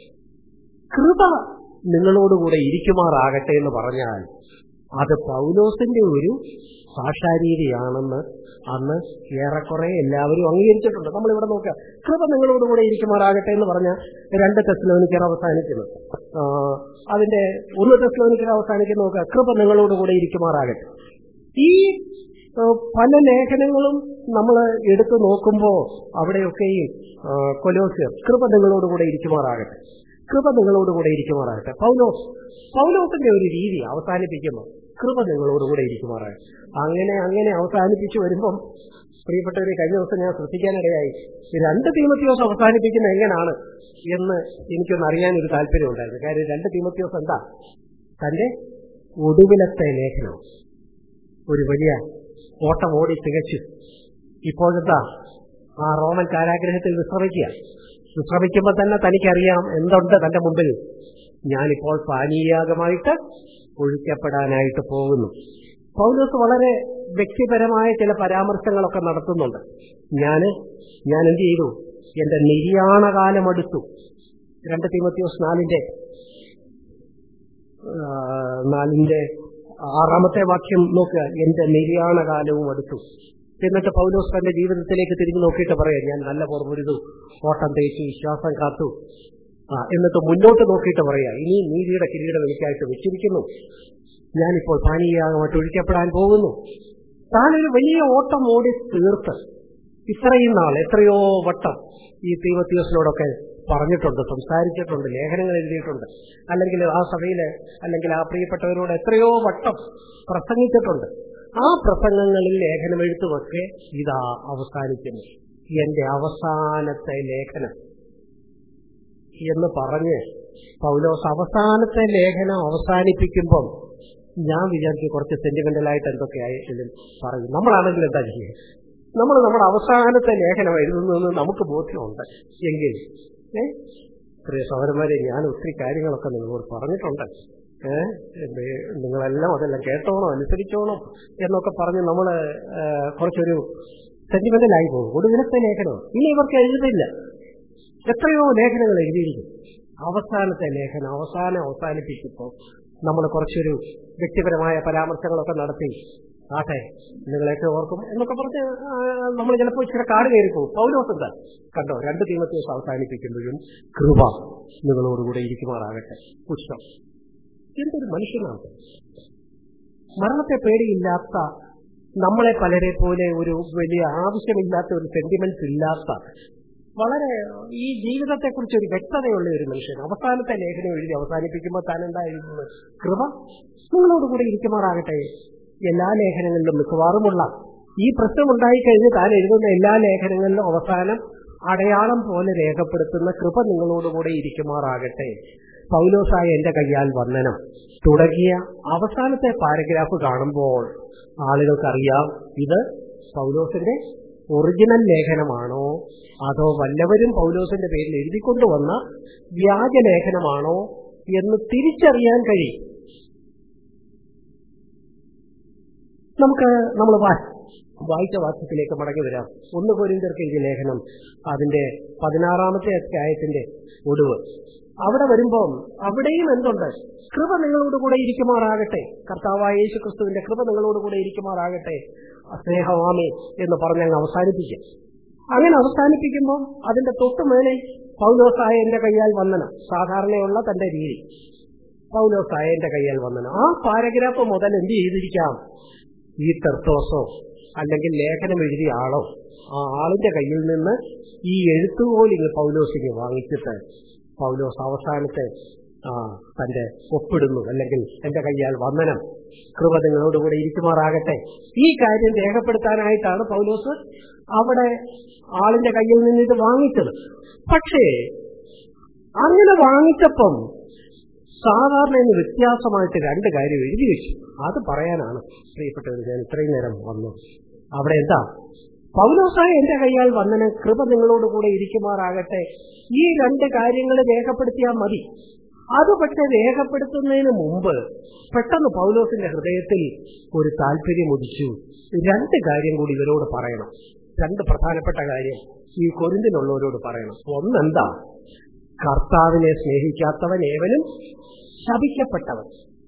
കൃപ നിങ്ങളോടുകൂടെ ഇരിക്കുമാറാകട്ടെ എന്ന് പറഞ്ഞാൽ അത് പൗലോസിന്റെ ഒരു ഭാഷാരീതിയാണെന്ന് അന്ന് ഏറെക്കുറെ എല്ലാവരും അംഗീകരിച്ചിട്ടുണ്ട്. നമ്മളിവിടെ നോക്കുക, കൃപ നിങ്ങളോടുകൂടെ ഇരിക്കുമാറാകട്ടെ എന്ന് പറഞ്ഞാൽ 2 തെസ്സലോനിക്കർ അവസാനിക്കുന്നു, അതിന്റെ 1 തെസ്സലോനിക്കർ അവസാനിക്കുന്ന നോക്കുക, കൃപ നിങ്ങളോടുകൂടെ ഇരിക്കുമാറാകട്ടെ. ഈ പല ലേഖനങ്ങളും നമ്മൾ എടുത്തു നോക്കുമ്പോൾ അവിടെയൊക്കെയും കൊലോസ്യർ കൃപ നിങ്ങളോടുകൂടെ ഇരിക്കുമാറാകട്ടെ, കൃപ നിങ്ങളോടുകൂടെ ഇരിക്കുമാറാകട്ടെ. പൗലോസിന്റെ ഒരു രീതി അവസാനിപ്പിക്കുമ്പോൾ കൃപ നിങ്ങളോടുകൂടെ ഇരിക്കുമാറാകട്ടെ. അങ്ങനെ അവസാനിപ്പിച്ചു വരുമ്പം പ്രിയപ്പെട്ടവരെ, കഴിഞ്ഞ ദിവസം ഞാൻ ശ്രദ്ധിക്കാനിടയായി, 2 തീമോഥെയോസ് അവസാനിപ്പിക്കുന്ന എങ്ങനെയാണ് എന്ന് എനിക്കൊന്ന് അറിയാനൊരു താല്പര്യം ഉണ്ടായിരുന്നു. കാര്യം 2 തീമോഥെയോസ് എന്താ, തന്റെ ഒടുവിലത്തെ ലേഖനം, ഒരു വലിയ ഓട്ടം ഓടി തികച്ചു. ഇപ്പോഴെന്താ, ആ റോമൻ കാരാഗ്രഹത്തിൽ വിശ്രമിക്കുമ്പോൾ തന്നെ തനിക്കറിയാം എന്തുണ്ട് തന്റെ മുമ്പിൽ. ഞാനിപ്പോൾ പാനീയാഗമായിട്ട് ഒഴിക്കപ്പെടാനായിട്ട് പോകുന്നു. പൗലോസ് വളരെ വ്യക്തിപരമായ ചില പരാമർശങ്ങളൊക്കെ നടത്തുന്നുണ്ട്. ഞാൻ എന്ത് ചെയ്തു, എന്റെ നിര്യാണകാലം അടുത്തു. 2 തീമോഥെയോസ് 4:6 വാക്യം നോക്കുക, എന്റെ നിര്യാണകാലവും അടുത്തു. എന്നിട്ട് പൗലോസ് തന്റെ ജീവിതത്തിലേക്ക് തിരിഞ്ഞു നോക്കിയിട്ട് പറയാം, ഞാൻ നല്ല പൊറുപൊരുതു, ഓട്ടം തേച്ചു, വിശ്വാസം കാത്തു. എന്നിട്ട് മുന്നോട്ട് നോക്കിയിട്ട് പറയാം, ഇനി നീതിയുടെ കിരീടം എനിക്കായിട്ട് വെച്ചിരിക്കുന്നു, ഞാനിപ്പോൾ പാനീയാഗമായിട്ട് ഒഴിക്കപ്പെടാൻ പോകുന്നു. താനൊരു വലിയ ഓട്ടം ഓടി തീർത്ത് ഇത്രയും നാൾ എത്രയോ വട്ടം ഈ തീമോഥെയോസിനോടൊക്കെ പറഞ്ഞിട്ടുണ്ട്, സംസാരിച്ചിട്ടുണ്ട്, ലേഖനങ്ങൾ എഴുതിയിട്ടുണ്ട്, അല്ലെങ്കിൽ ആ സഭയില് അല്ലെങ്കിൽ ആ പ്രിയപ്പെട്ടവരോട് എത്രയോ വട്ടം പ്രസംഗിച്ചിട്ടുണ്ട്. ആ പ്രസംഗങ്ങളിൽ ലേഖനമെഴുത്തുമൊക്കെ ഇതാ അവസാനിക്കുന്നു. എന്റെ അവസാനത്തെ ലേഖനം എന്ന് പറഞ്ഞ് പൗലോസ് അവസാനത്തെ ലേഖനം അവസാനിപ്പിക്കുമ്പം ഞാൻ വിചാരിച്ചു കുറച്ച് സെന്റിമെന്റലായിട്ട് എന്തൊക്കെയായാലും പറയും. നമ്മളാണെങ്കിൽ എന്താ ചെയ്യുക, നമ്മൾ നമ്മുടെ അവസാനത്തെ ലേഖനം എഴുതുന്നതെന്ന് നമുക്ക് ബോധ്യമുണ്ട് എങ്കിൽ, പ്രിയ സഹോദരന്മാരെ, ഞാൻ ഒത്തിരി കാര്യങ്ങളൊക്കെ നിങ്ങളോട് പറഞ്ഞിട്ടുണ്ട്, നിങ്ങളെല്ലാം അതെല്ലാം കേട്ടോണം, അനുസരിച്ചോണം എന്നൊക്കെ പറഞ്ഞ് നമ്മൾ കുറച്ചൊരു സെന്റിമെന്റലായി പോകും. ഒടുവിലത്തെ ലേഖനം ഇനി ഇവർക്ക് എഴുതില്ല. എത്രയോ ലേഖനങ്ങൾ എഴുതിയിരിക്കും. അവസാനത്തെ ലേഖനം അവസാനിപ്പിക്കുമ്പോൾ നമ്മൾ കുറച്ചൊരു വ്യക്തിപരമായ പരാമർശങ്ങളൊക്കെ നടത്തി ആട്ടെ നിങ്ങളെയൊക്കെ ഓർക്കും എന്നൊക്കെ പറഞ്ഞ് നമ്മൾ ചിലപ്പോൾ ഇച്ചിരി കാട് കയറിപ്പോകും. പൗലോസ് എന്താ കണ്ടോ, 2 തീമോഥെയോസ് അവസാനിപ്പിക്കുമ്പോഴും കൃപ നിങ്ങളോടുകൂടെ ഇരിക്കുമാറാകട്ടെ. പുഷ്പം എന്തൊരു മനുഷ്യനാണ്! മരണത്തെ പേടിയില്ലാത്ത, നമ്മളെ പലരെ പോലെ ഒരു വലിയ ആവശ്യമില്ലാത്ത, ഒരു സെന്റിമെന്റ്സ് ഇല്ലാത്ത, വളരെ ഈ ജീവിതത്തെക്കുറിച്ച് ഒരു വ്യക്തതയുള്ള ഒരു മനുഷ്യൻ. അവസാനത്തെ ലേഖനം എഴുതി അവസാനിപ്പിക്കുമ്പോൾ താൻ എന്തായിരുന്നു? കൃപ നിങ്ങളോടുകൂടെ ഇരിക്കുമാറാകട്ടെ. എല്ലാ ലേഖനങ്ങളിലും മിക്കവാറുമുള്ള ഈ പ്രശ്നം ഉണ്ടായിക്കഴിഞ്ഞ് താൻ എഴുതുന്ന എല്ലാ ലേഖനങ്ങളിലും അവസാനം അടയാളം പോലെ രേഖപ്പെടുത്തുന്ന കൃപ നിങ്ങളോടുകൂടെ ഇരിക്കുമാറാകട്ടെ. പൗലോസായ എന്റെ കയ്യാൽ വന്ദനം തുടങ്ങിയ അവസാനത്തെ പാരഗ്രാഫ് കാണുമ്പോൾ ആളുകൾക്കറിയാം ഇത് പൗലോസിന്റെ ഒറിജിനൽ ലേഖനമാണോ അതോ വല്ലവരും പൗലോസിന്റെ പേരിൽ എഴുതിക്കൊണ്ടുവന്ന വ്യാജ ലേഖനമാണോ എന്ന് തിരിച്ചറിയാൻ കഴിയും. നമ്മൾ വായിച്ച വാക്യത്തിലേക്ക് മടങ്ങി വരാം. 1 കൊരിന്ത്യർക്ക് എഴുതിയ ലേഖനം അതിന്റെ 16-ാമത്തെ അധ്യായത്തിന്റെ ഒടുവ്. അവിടെ വരുമ്പോൾ അവിടെയും എന്തുണ്ട്? കൃപ നിങ്ങളോടുകൂടെ ഇരിക്കുമാറാകട്ടെ. കർത്താവായ യേശു ക്രിസ്തുവിന്റെ കൃപ നിങ്ങളോടുകൂടെ ഇരിക്കുമാറാകട്ടെ സ്നേഹവാമേ എന്ന് പറഞ്ഞങ്ങ് അവസാനിപ്പിക്കും. അങ്ങനെ അവസാനിപ്പിക്കുമ്പോൾ അതിന്റെ തൊട്ടുമേലെ പൗലോസായ എന്റെ കയ്യാൽ വന്ദനം, സാധാരണയുള്ള തന്റെ രീതി, പൗലോസായ എന്റെ കയ്യാൽ വന്ദനം. ആ പാരഗ്രാഫ് മുതൽ എന്ത് ചെയ്തിരിക്കാം? ഈ തെർത്തോസോ അല്ലെങ്കിൽ ലേഖനം എഴുതിയ ആളോ ആ ആളിന്റെ കയ്യിൽ നിന്ന് ഈ എഴുത്തുപോലിങ്ങ് പൗലോസിന് വാങ്ങിച്ചിട്ട് പൗലോസ് അവസാനത്തെ തന്റെ ഒപ്പിടുന്നു. അല്ലെങ്കിൽ എന്റെ കയ്യാൽ വന്ദനം, കൃപ നിങ്ങളോടുകൂടെ ഇരിക്കുമാറാകട്ടെ. ഈ കാര്യം രേഖപ്പെടുത്താനായിട്ടാണ് പൗലോസ് അവിടെ ആളിന്റെ കയ്യിൽ നിന്ന് ഇത് വാങ്ങിച്ചത്. പക്ഷേ അങ്ങനെ വാങ്ങിച്ചപ്പം സാധാരണ വ്യത്യാസമായിട്ട് 2 കാര്യം എഴുതി വെച്ചു. അത് പറയാനാണ് പ്രിയപ്പെട്ടവർ ഞാൻ ഇത്രയും നേരം വന്നത്. അവിടെ എന്താ? പൗലോസായ എന്റെ കയ്യാൽ വന്ദനം, കൃപ നിങ്ങളോടുകൂടെ ഇരിക്കുമാറാകട്ടെ. ഈ 2 കാര്യങ്ങൾ രേഖപ്പെടുത്തിയാൽ മതി. അത് പക്ഷെ രേഖപ്പെടുത്തുന്നതിന് മുമ്പ് പെട്ടെന്ന് പൗലോസിന്റെ ഹൃദയത്തിൽ ഒരു താല്പര്യം ഉദിച്ചു. 2 കാര്യം കൂടി ഇവരോട് പറയണം. 2 പ്രധാനപ്പെട്ട കാര്യം ഈ കൊരിന്തിലുള്ളവരോട് പറയണം. ഒന്നെന്താ? കർത്താവിനെ സ്നേഹിക്കാത്തവൻ ഏവനും ശപിക്കപ്പെട്ടവൻ.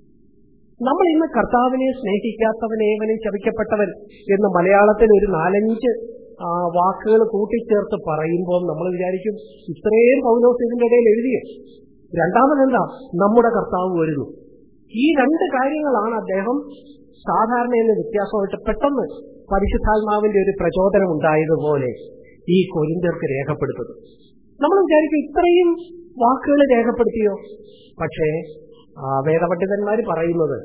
നമ്മൾ ഇന്ന് കർത്താവിനെ സ്നേഹിക്കാത്തവൻ ഏവനും ശപിക്കപ്പെട്ടവൻ എന്ന് മലയാളത്തിൽ ഒരു 4-5 വാക്കുകൾ കൂട്ടിച്ചേർത്ത് പറയുമ്പോൾ നമ്മൾ വിചാരിക്കും ഇത്രയും പൗലോസ് ഇതിന്റെ ഇടയിൽ എഴുതിയ. രണ്ടാമതെന്താ? നമ്മുടെ കർത്താവ് വരുന്നു. ഈ 2 കാര്യങ്ങളാണ് അദ്ദേഹം സാധാരണ എന്ന വ്യത്യാസമായിട്ട് പെട്ടെന്ന് പരിശുദ്ധാത്മാവിന്റെ ഒരു പ്രചോദനം ഉണ്ടായതുപോലെ ഈ കൊരിന്ത്യർക്ക് രേഖപ്പെടുത്തുന്നു. നമ്മൾ വിചാരിക്കും ഇത്രയും വാക്കുകൾ രേഖപ്പെടുത്തിയോ? പക്ഷേ വേദപണ്ഡിതന്മാർ പറയുന്നത്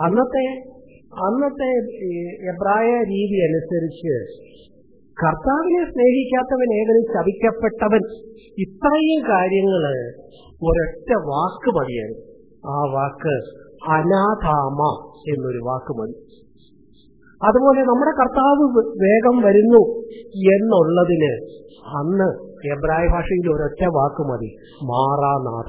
അന്നത്തെ എബ്രായ രീതി അനുസരിച്ച് കർത്താവിനെ സ്നേഹിക്കാത്തവൻ ഏവനും ശപിക്കപ്പെട്ടവൻ, ഇത്രയും കാര്യങ്ങള് ഒരൊറ്റ വാക്ക് മതിയായിരുന്നു. ആ വാക്ക് അനാഥാമ എന്നൊരു വാക്ക് മതി. അതുപോലെ നമ്മുടെ കർത്താവ് വേഗം വരുന്നു എന്നുള്ളതിന് അന്ന് എബ്രായ ഭാഷയിൽ ഒരൊറ്റ വാക്ക് മതി, മാറാനാഥ.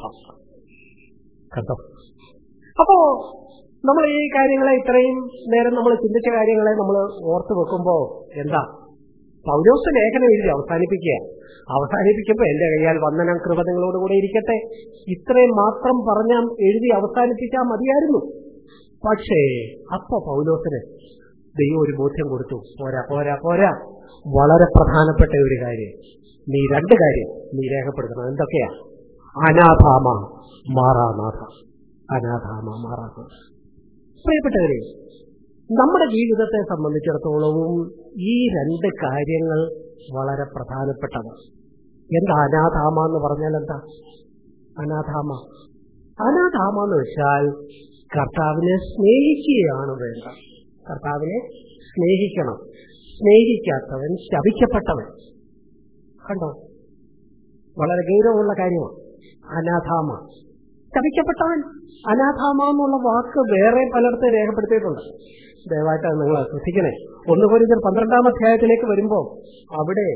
കണ്ടോ? അപ്പോ നമ്മൾ ഈ കാര്യങ്ങളെ ഇത്രയും നേരം നമ്മൾ ചിന്തിച്ച കാര്യങ്ങളെ നമ്മൾ ഓർത്തു വെക്കുമ്പോ എന്താ? പൗലോസ് ലേഖനം എഴുതി അവസാനിപ്പിക്കുമ്പോ എന്റെ കയ്യാൽ വന്ദനം, കൃപ നിങ്ങളോടുകൂടെ ഇരിക്കട്ടെ, ഇത്രയും മാത്രം പറഞ്ഞാൽ എഴുതി അവസാനിപ്പിച്ചാൽ മതിയായിരുന്നു. പക്ഷേ അപ്പൊ പൗലോസിന് ദൈവം ഒരു ബോധ്യം കൊടുത്തു. പോരാ, വളരെ പ്രധാനപ്പെട്ട ഒരു കാര്യം, നീ 2 കാര്യം നീ രേഖപ്പെടുത്തണം. എന്തൊക്കെയാ? അനാഥാമ മാറാനാഥ. അനാഥാമ മാറാനാഥ. പ്രിയപ്പെട്ടവരെ, നമ്മുടെ ജീവിതത്തെ സംബന്ധിച്ചിടത്തോളവും ഈ 2 കാര്യങ്ങൾ വളരെ പ്രധാനപ്പെട്ടതാണ്. എന്താ അനാഥാമ എന്ന് പറഞ്ഞാൽ? എന്താ അനാഥാമ? അനാഥാമ എന്ന് വെച്ചാൽ കർത്താവിനെ സ്നേഹിക്കുകയാണ് വേണ്ട. കർത്താവിനെ സ്നേഹിക്കണം. സ്നേഹിക്കാത്തവൻ ശപിക്കപ്പെട്ടവൻ. കണ്ടോ? വളരെ ഗൗരവമുള്ള കാര്യമാണ് അനാഥാമ. ശപിക്കപ്പെട്ടവൻ. അനാഥാമ എന്നുള്ള വാക്ക് വേറെ പലയിടത്തും രേഖപ്പെടുത്തിയിട്ടുണ്ട്. ദയവായിട്ട് നിങ്ങൾ ശ്രദ്ധിക്കണേ. 1 കൊരിന്ത്യർ 12-ാം അധ്യായത്തിലേക്ക് വരുമ്പോൾ അവിടെ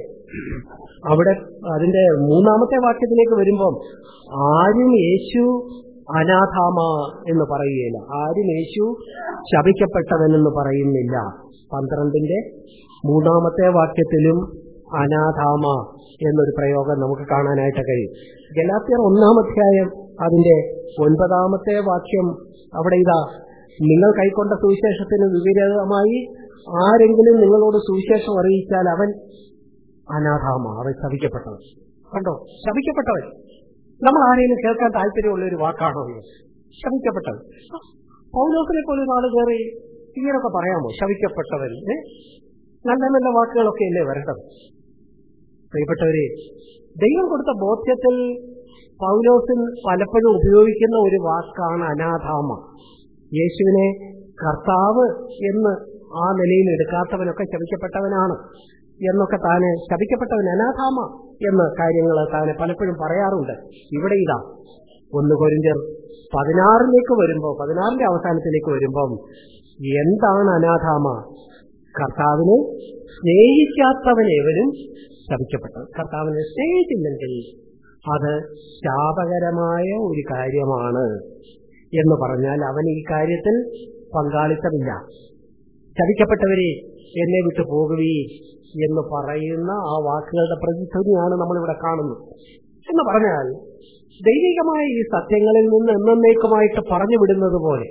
അതിന്റെ 3-ാമത്തെ വാക്യത്തിലേക്ക് വരുമ്പോൾ ആരും യേശു അനാഥാമ എന്ന് പറയുകയില്ല, ആരും യേശു ശപിക്കപ്പെട്ടവനെന്ന് പറയുന്നില്ല. 12-ന്റെ 3-ാമത്തെ വാക്യത്തിലും അനാഥാമ എന്നൊരു പ്രയോഗം നമുക്ക് കാണാനായിട്ട് കഴിയും. ഗലാത്യർ 1-ാം അധ്യായം അതിന്റെ 9-ാമത്തെ വാക്യം അവിടെ ഇതാ, നിങ്ങൾ കൈക്കൊണ്ട സുവിശേഷത്തിന് വിപരീതമായി ആരെങ്കിലും നിങ്ങളോട് സുവിശേഷം അറിയിച്ചാൽ അവൻ അനാഥാമ, അവൻ ശപിക്കപ്പെട്ടവൻ. കണ്ടോ, ശപിക്കപ്പെട്ടവൻ. നമ്മൾ ആരെങ്കിലും കേൾക്കാൻ താല്പര്യമുള്ള ഒരു വാക്കാണോ ഇത്? ശപിക്കപ്പെട്ടവൻ. പൗലോസിനെ പോലെ നാള് കയറി ഇങ്ങനൊക്കെ പറയാമോ? ശപിക്കപ്പെട്ടവൻ. നല്ല നല്ല വാക്കുകളൊക്കെ അല്ലേ വരേണ്ടത്? പ്രിയപ്പെട്ടവരെ, ദൈവം കൊടുത്ത ബോധ്യത്തിൽ പൗലോസിൽ പലപ്പോഴും ഉപയോഗിക്കുന്ന ഒരു വാക്കാണ് അനാഥാമ. യേശുവിനെ കർത്താവ് എന്ന് ആ നിലയിൽ എടുക്കാത്തവനൊക്കെ ശപിക്കപ്പെട്ടവനാണ് എന്നൊക്കെ താന് ശപിക്കപ്പെട്ടവൻ, അനാഥാമ എന്ന കാര്യങ്ങൾ താന് പലപ്പോഴും പറയാറുണ്ട്. ഇവിടെ ഇതാ 1 കൊരിന്ത്യർ 16 വരുമ്പോ, 16 അവസാനത്തിലേക്ക് വരുമ്പം എന്താണ് അനാഥാമ? കർത്താവിനെ സ്നേഹിക്കാത്തവനേവനും ശപിക്കപ്പെട്ടത്. കർത്താവിനെ സ്നേഹിച്ചില്ലെങ്കിൽ അത് ശാപകരമായ ഒരു കാര്യമാണ് എന്ന് പറഞ്ഞാൽ അവന് ഈ കാര്യത്തിൽ പങ്കാളിത്തമില്ല. ശപിക്കപ്പെട്ടവരെ എന്നെ വിട്ടു പോകുവീ എന്ന് പറയുന്ന ആ വാക്കുകളുടെ പ്രതിധ്വനിയാണ് നമ്മളിവിടെ കാണുന്നത്. എന്ന് പറഞ്ഞാൽ ദൈവികമായ ഈ സത്യങ്ങളിൽ നിന്ന് എന്നേക്കുമായിട്ട് പറഞ്ഞു വിടുന്നത് പോലെ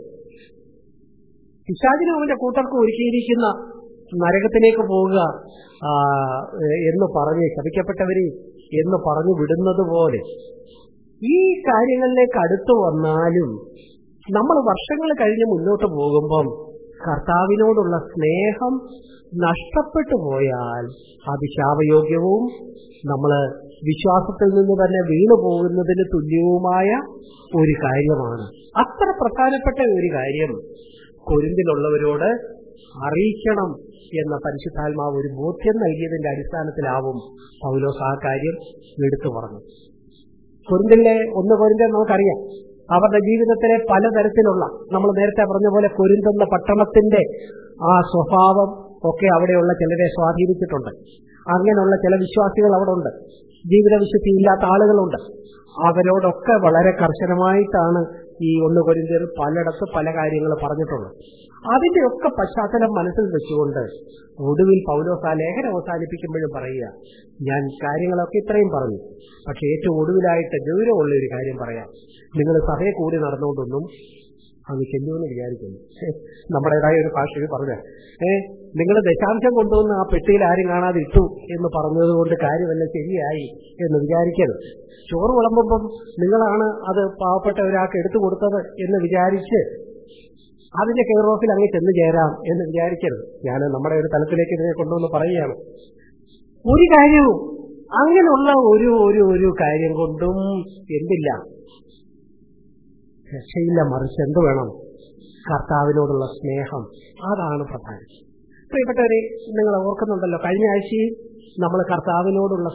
പിശാചിനും അവന്റെ കൂട്ടർക്കും ഒരുക്കിയിരിക്കുന്ന നരകത്തിലേക്ക് പോവുക എന്ന് പറഞ്ഞ് ശപിക്കപ്പെട്ടവരെ എന്ന് പറഞ്ഞു വിടുന്നത് പോലെ ഈ കാര്യങ്ങളിലേക്ക് അടുത്തു വന്നാലും നമ്മൾ വർഷങ്ങൾ കഴിഞ്ഞ് മുന്നോട്ട് പോകുമ്പം കർത്താവിനോടുള്ള സ്നേഹം നഷ്ടപ്പെട്ടു പോയാൽ അത് ശാപയോഗ്യവും നമ്മൾ വിശ്വാസത്തിൽ നിന്ന് തന്നെ വീണു പോകുന്നതിന് തുല്യവുമായ ഒരു കാര്യമാണ്. അത്ര പ്രധാനപ്പെട്ട ഒരു കാര്യം കൊരിന്തിലുള്ളവരോട് അറിയിക്കണം എന്ന പരിശുദ്ധാത്മാവ് ഒരു ബോധ്യം നൽകിയതിന്റെ അടിസ്ഥാനത്തിലാവും പൗലോസ് ആ കാര്യം എടുത്തു പറഞ്ഞു. കൊരിന്തിലെ 1 കൊരിന്ത്യർ നമുക്കറിയാം, അവരുടെ ജീവിതത്തിലെ പലതരത്തിലുള്ള, നമ്മൾ നേരത്തെ പറഞ്ഞ പോലെ കൊരിന്തെന്ന പട്ടണത്തിന്റെ ആ സ്വഭാവം ഒക്കെ അവിടെയുള്ള ചിലരെ സ്വാധീനിച്ചിട്ടുണ്ട്. അങ്ങനെയുള്ള ചില വിശ്വാസികൾ അവിടെ ഉണ്ട്, ജീവിത വിശുദ്ധി ഇല്ലാത്ത ആളുകളുണ്ട്. അവരോടൊക്കെ വളരെ കർശനമായിട്ടാണ് ഈ 1 കൊരിന്ത്യർ പലയിടത്ത് പല കാര്യങ്ങൾ പറഞ്ഞിട്ടുള്ളത്. അതിന്റെയൊക്കെ പശ്ചാത്തലം മനസ്സിൽ വെച്ചുകൊണ്ട് ഒടുവിൽ പൗലോസ് ആ ലേഖനം അവസാനിപ്പിക്കുമ്പോഴും പറയുക, ഞാൻ കാര്യങ്ങളൊക്കെ ഇത്രയും പറഞ്ഞു, പക്ഷെ ഏറ്റവും ഒടുവിലായിട്ട് ഗൗരവമുള്ള ഒരു കാര്യം പറയാം. നിങ്ങൾ സഭയെ കൂടി നടന്നുകൊണ്ടൊന്നും അങ്ങ് ചെല്ലുമെന്ന് വിചാരിക്കുന്നു. നമ്മുടേതായ ഒരു ഭാഷയിൽ പറഞ്ഞ നിങ്ങൾ ദശാംശം കൊണ്ടുവന്ന് ആ പെട്ടിയിൽ ആരും കാണാതെ ഇട്ടു എന്ന് പറഞ്ഞത് കൊണ്ട് കാര്യമെല്ലാം ശരിയായി എന്ന് വിചാരിക്കരുത്. ചോറ് വിളമ്പുമ്പം നിങ്ങളാണ് അത് പാവപ്പെട്ട ഒരാൾക്ക് എടുത്തു കൊടുത്തത് എന്ന് വിചാരിച്ച് അതിന്റെ കെയർ ഓഫിൽ അങ്ങ് ചെന്ന് ചേരാം എന്ന് വിചാരിക്കരുത്. ഞാൻ നമ്മുടെ ഒരു തലത്തിലേക്ക് ഇതിനെ കൊണ്ടുവന്ന് പറയുകയാണ്. ഒരു കാര്യവും അങ്ങനെയുള്ള ഒരു കാര്യം കൊണ്ടും എന്തില്ല, രക്ഷയില്ല. മറിച്ച് എന്ത് വേണം? കർത്താവിനോടുള്ള സ്നേഹം, അതാണ് പ്രധാനം. പ്രിയപ്പെട്ടവരെ, നിങ്ങൾ ഓർക്കുന്നുണ്ടല്ലോ, കഴിഞ്ഞ ആഴ്ചയിൽ നമ്മൾ കർത്താവിനോടുള്ള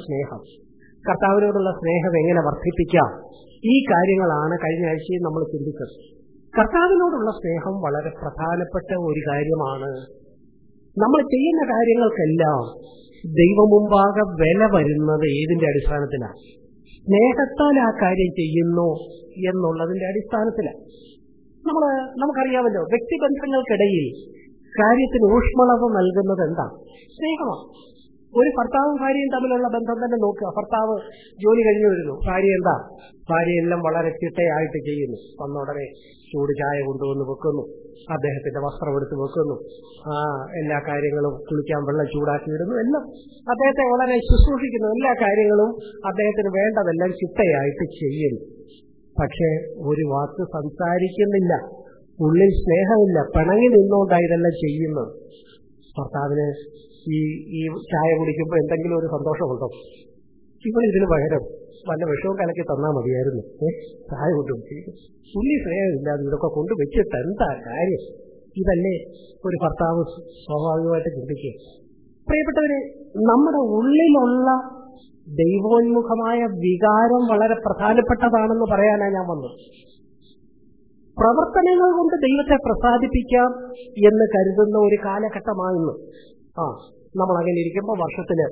സ്നേഹം എങ്ങനെ വർദ്ധിപ്പിക്കാം, ഈ കാര്യങ്ങളാണ് കഴിഞ്ഞ ആഴ്ചയിൽ നമ്മൾ ചിന്തിച്ചത്. കർത്താവിനോടുള്ള സ്നേഹം വളരെ പ്രധാനപ്പെട്ട ഒരു കാര്യമാണ്. നമ്മൾ ചെയ്യുന്ന കാര്യങ്ങൾക്കെല്ലാം ദൈവമുമ്പാകെ വില വരുന്നത് ഏതിന്റെ അടിസ്ഥാനത്തിലാണ്? സ്നേഹത്താൽ ആ കാര്യം ചെയ്യുന്നു എന്നുള്ളതിന്റെ അടിസ്ഥാനത്തിലാണ്. നമുക്കറിയാമല്ലോ, വ്യക്തിബന്ധങ്ങൾക്കിടയിൽ കാര്യത്തിന് ഊഷ്മളത നൽകുന്നത് എന്താ? സ്നേഹമാണ്. ഒരു ഭർത്താവും ഭാര്യയും തമ്മിലുള്ള ബന്ധം തന്നെ നോക്കുക. ഭർത്താവ് ജോലി കഴിഞ്ഞു വരുന്നു, ഭാര്യ എന്താ? ഭാര്യയെല്ലാം വളരെ ചിട്ടയായിട്ട് ചെയ്യുന്നു. വന്നുടനെ ചൂട് ചായ കൊണ്ടുവന്ന് വെക്കുന്നു, അദ്ദേഹത്തിന്റെ വസ്ത്രം എടുത്ത് വെക്കുന്നു, എല്ലാ കാര്യങ്ങളും, കുളിക്കാൻ വെള്ളം ചൂടാക്കിയിടുന്നു, എല്ലാം അദ്ദേഹത്തെ വളരെ ശുശ്രൂഷിക്കുന്നു. എല്ലാ കാര്യങ്ങളും അദ്ദേഹത്തിന് വേണ്ടതെല്ലാം ചിട്ടയായിട്ട് ചെയ്യുന്നു. പക്ഷെ ഒരു വാക്ക് സംസാരിക്കുന്നില്ല, ഉള്ളിൽ സ്നേഹമില്ല, പിണങ്ങി നിന്നുകൊണ്ടാണ് ഇതെല്ലാം ചെയ്യുന്നത്. ഭർത്താവിന് ഈ ചായ കുടിക്കുമ്പോൾ എന്തെങ്കിലും ഒരു സന്തോഷമുണ്ടോ? ഇപ്പോൾ ഇതിന് പകരം വല്ല വിഷവും കലക്കി തന്നാൽ മതിയായിരുന്നു, ചായ കൊണ്ടുപോയി. ഉള്ളി സ്നേഹമില്ലാതെ ഇതൊക്കെ കൊണ്ടുവച്ചിട്ട് എന്താ കാര്യം? ഇതല്ലേ ഒരു ഭർത്താവ് സ്വാഭാവികമായിട്ട് ചിന്തിക്കുക. പ്രിയപ്പെട്ടവരെ, നമ്മുടെ ഉള്ളിലുള്ള ദൈവോന്മുഖമായ വികാരം വളരെ പ്രധാനപ്പെട്ടതാണെന്ന് പറയാനാണ് ഞാൻ വന്നത്. പ്രവർത്തനങ്ങൾ കൊണ്ട് ദൈവത്തെ പ്രസാദിപ്പിക്കാം എന്ന് കരുതുന്ന ഒരു കാലഘട്ടമായിരുന്നു. നമ്മൾ അങ്ങനെ ഇരിക്കുമ്പോൾ വർഷത്തില്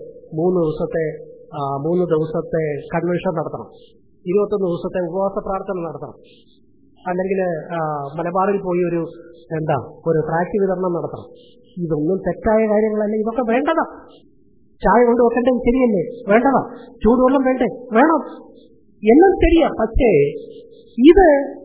3 ദിവസത്തെ കൺവെൻഷൻ നടത്തണം, 21 ദിവസത്തെ ഉപവാസ പ്രാർത്ഥന നടത്തണം, അല്ലെങ്കിൽ മലബാറിൽ പോയി ഒരു ട്രാക്ട് വിതരണം നടത്തണം. ഇതൊന്നും തെറ്റായ കാര്യങ്ങളല്ല, ഇതൊക്കെ വേണ്ടതാ. ചായ കൊണ്ട് വെക്കേണ്ടത് ശരിയല്ലേ? വേണ്ടതാ. ചൂടുവെള്ളം വേണ്ടേ? വേണം, എല്ലാം ശരിയാ. പക്ഷേ ഇത്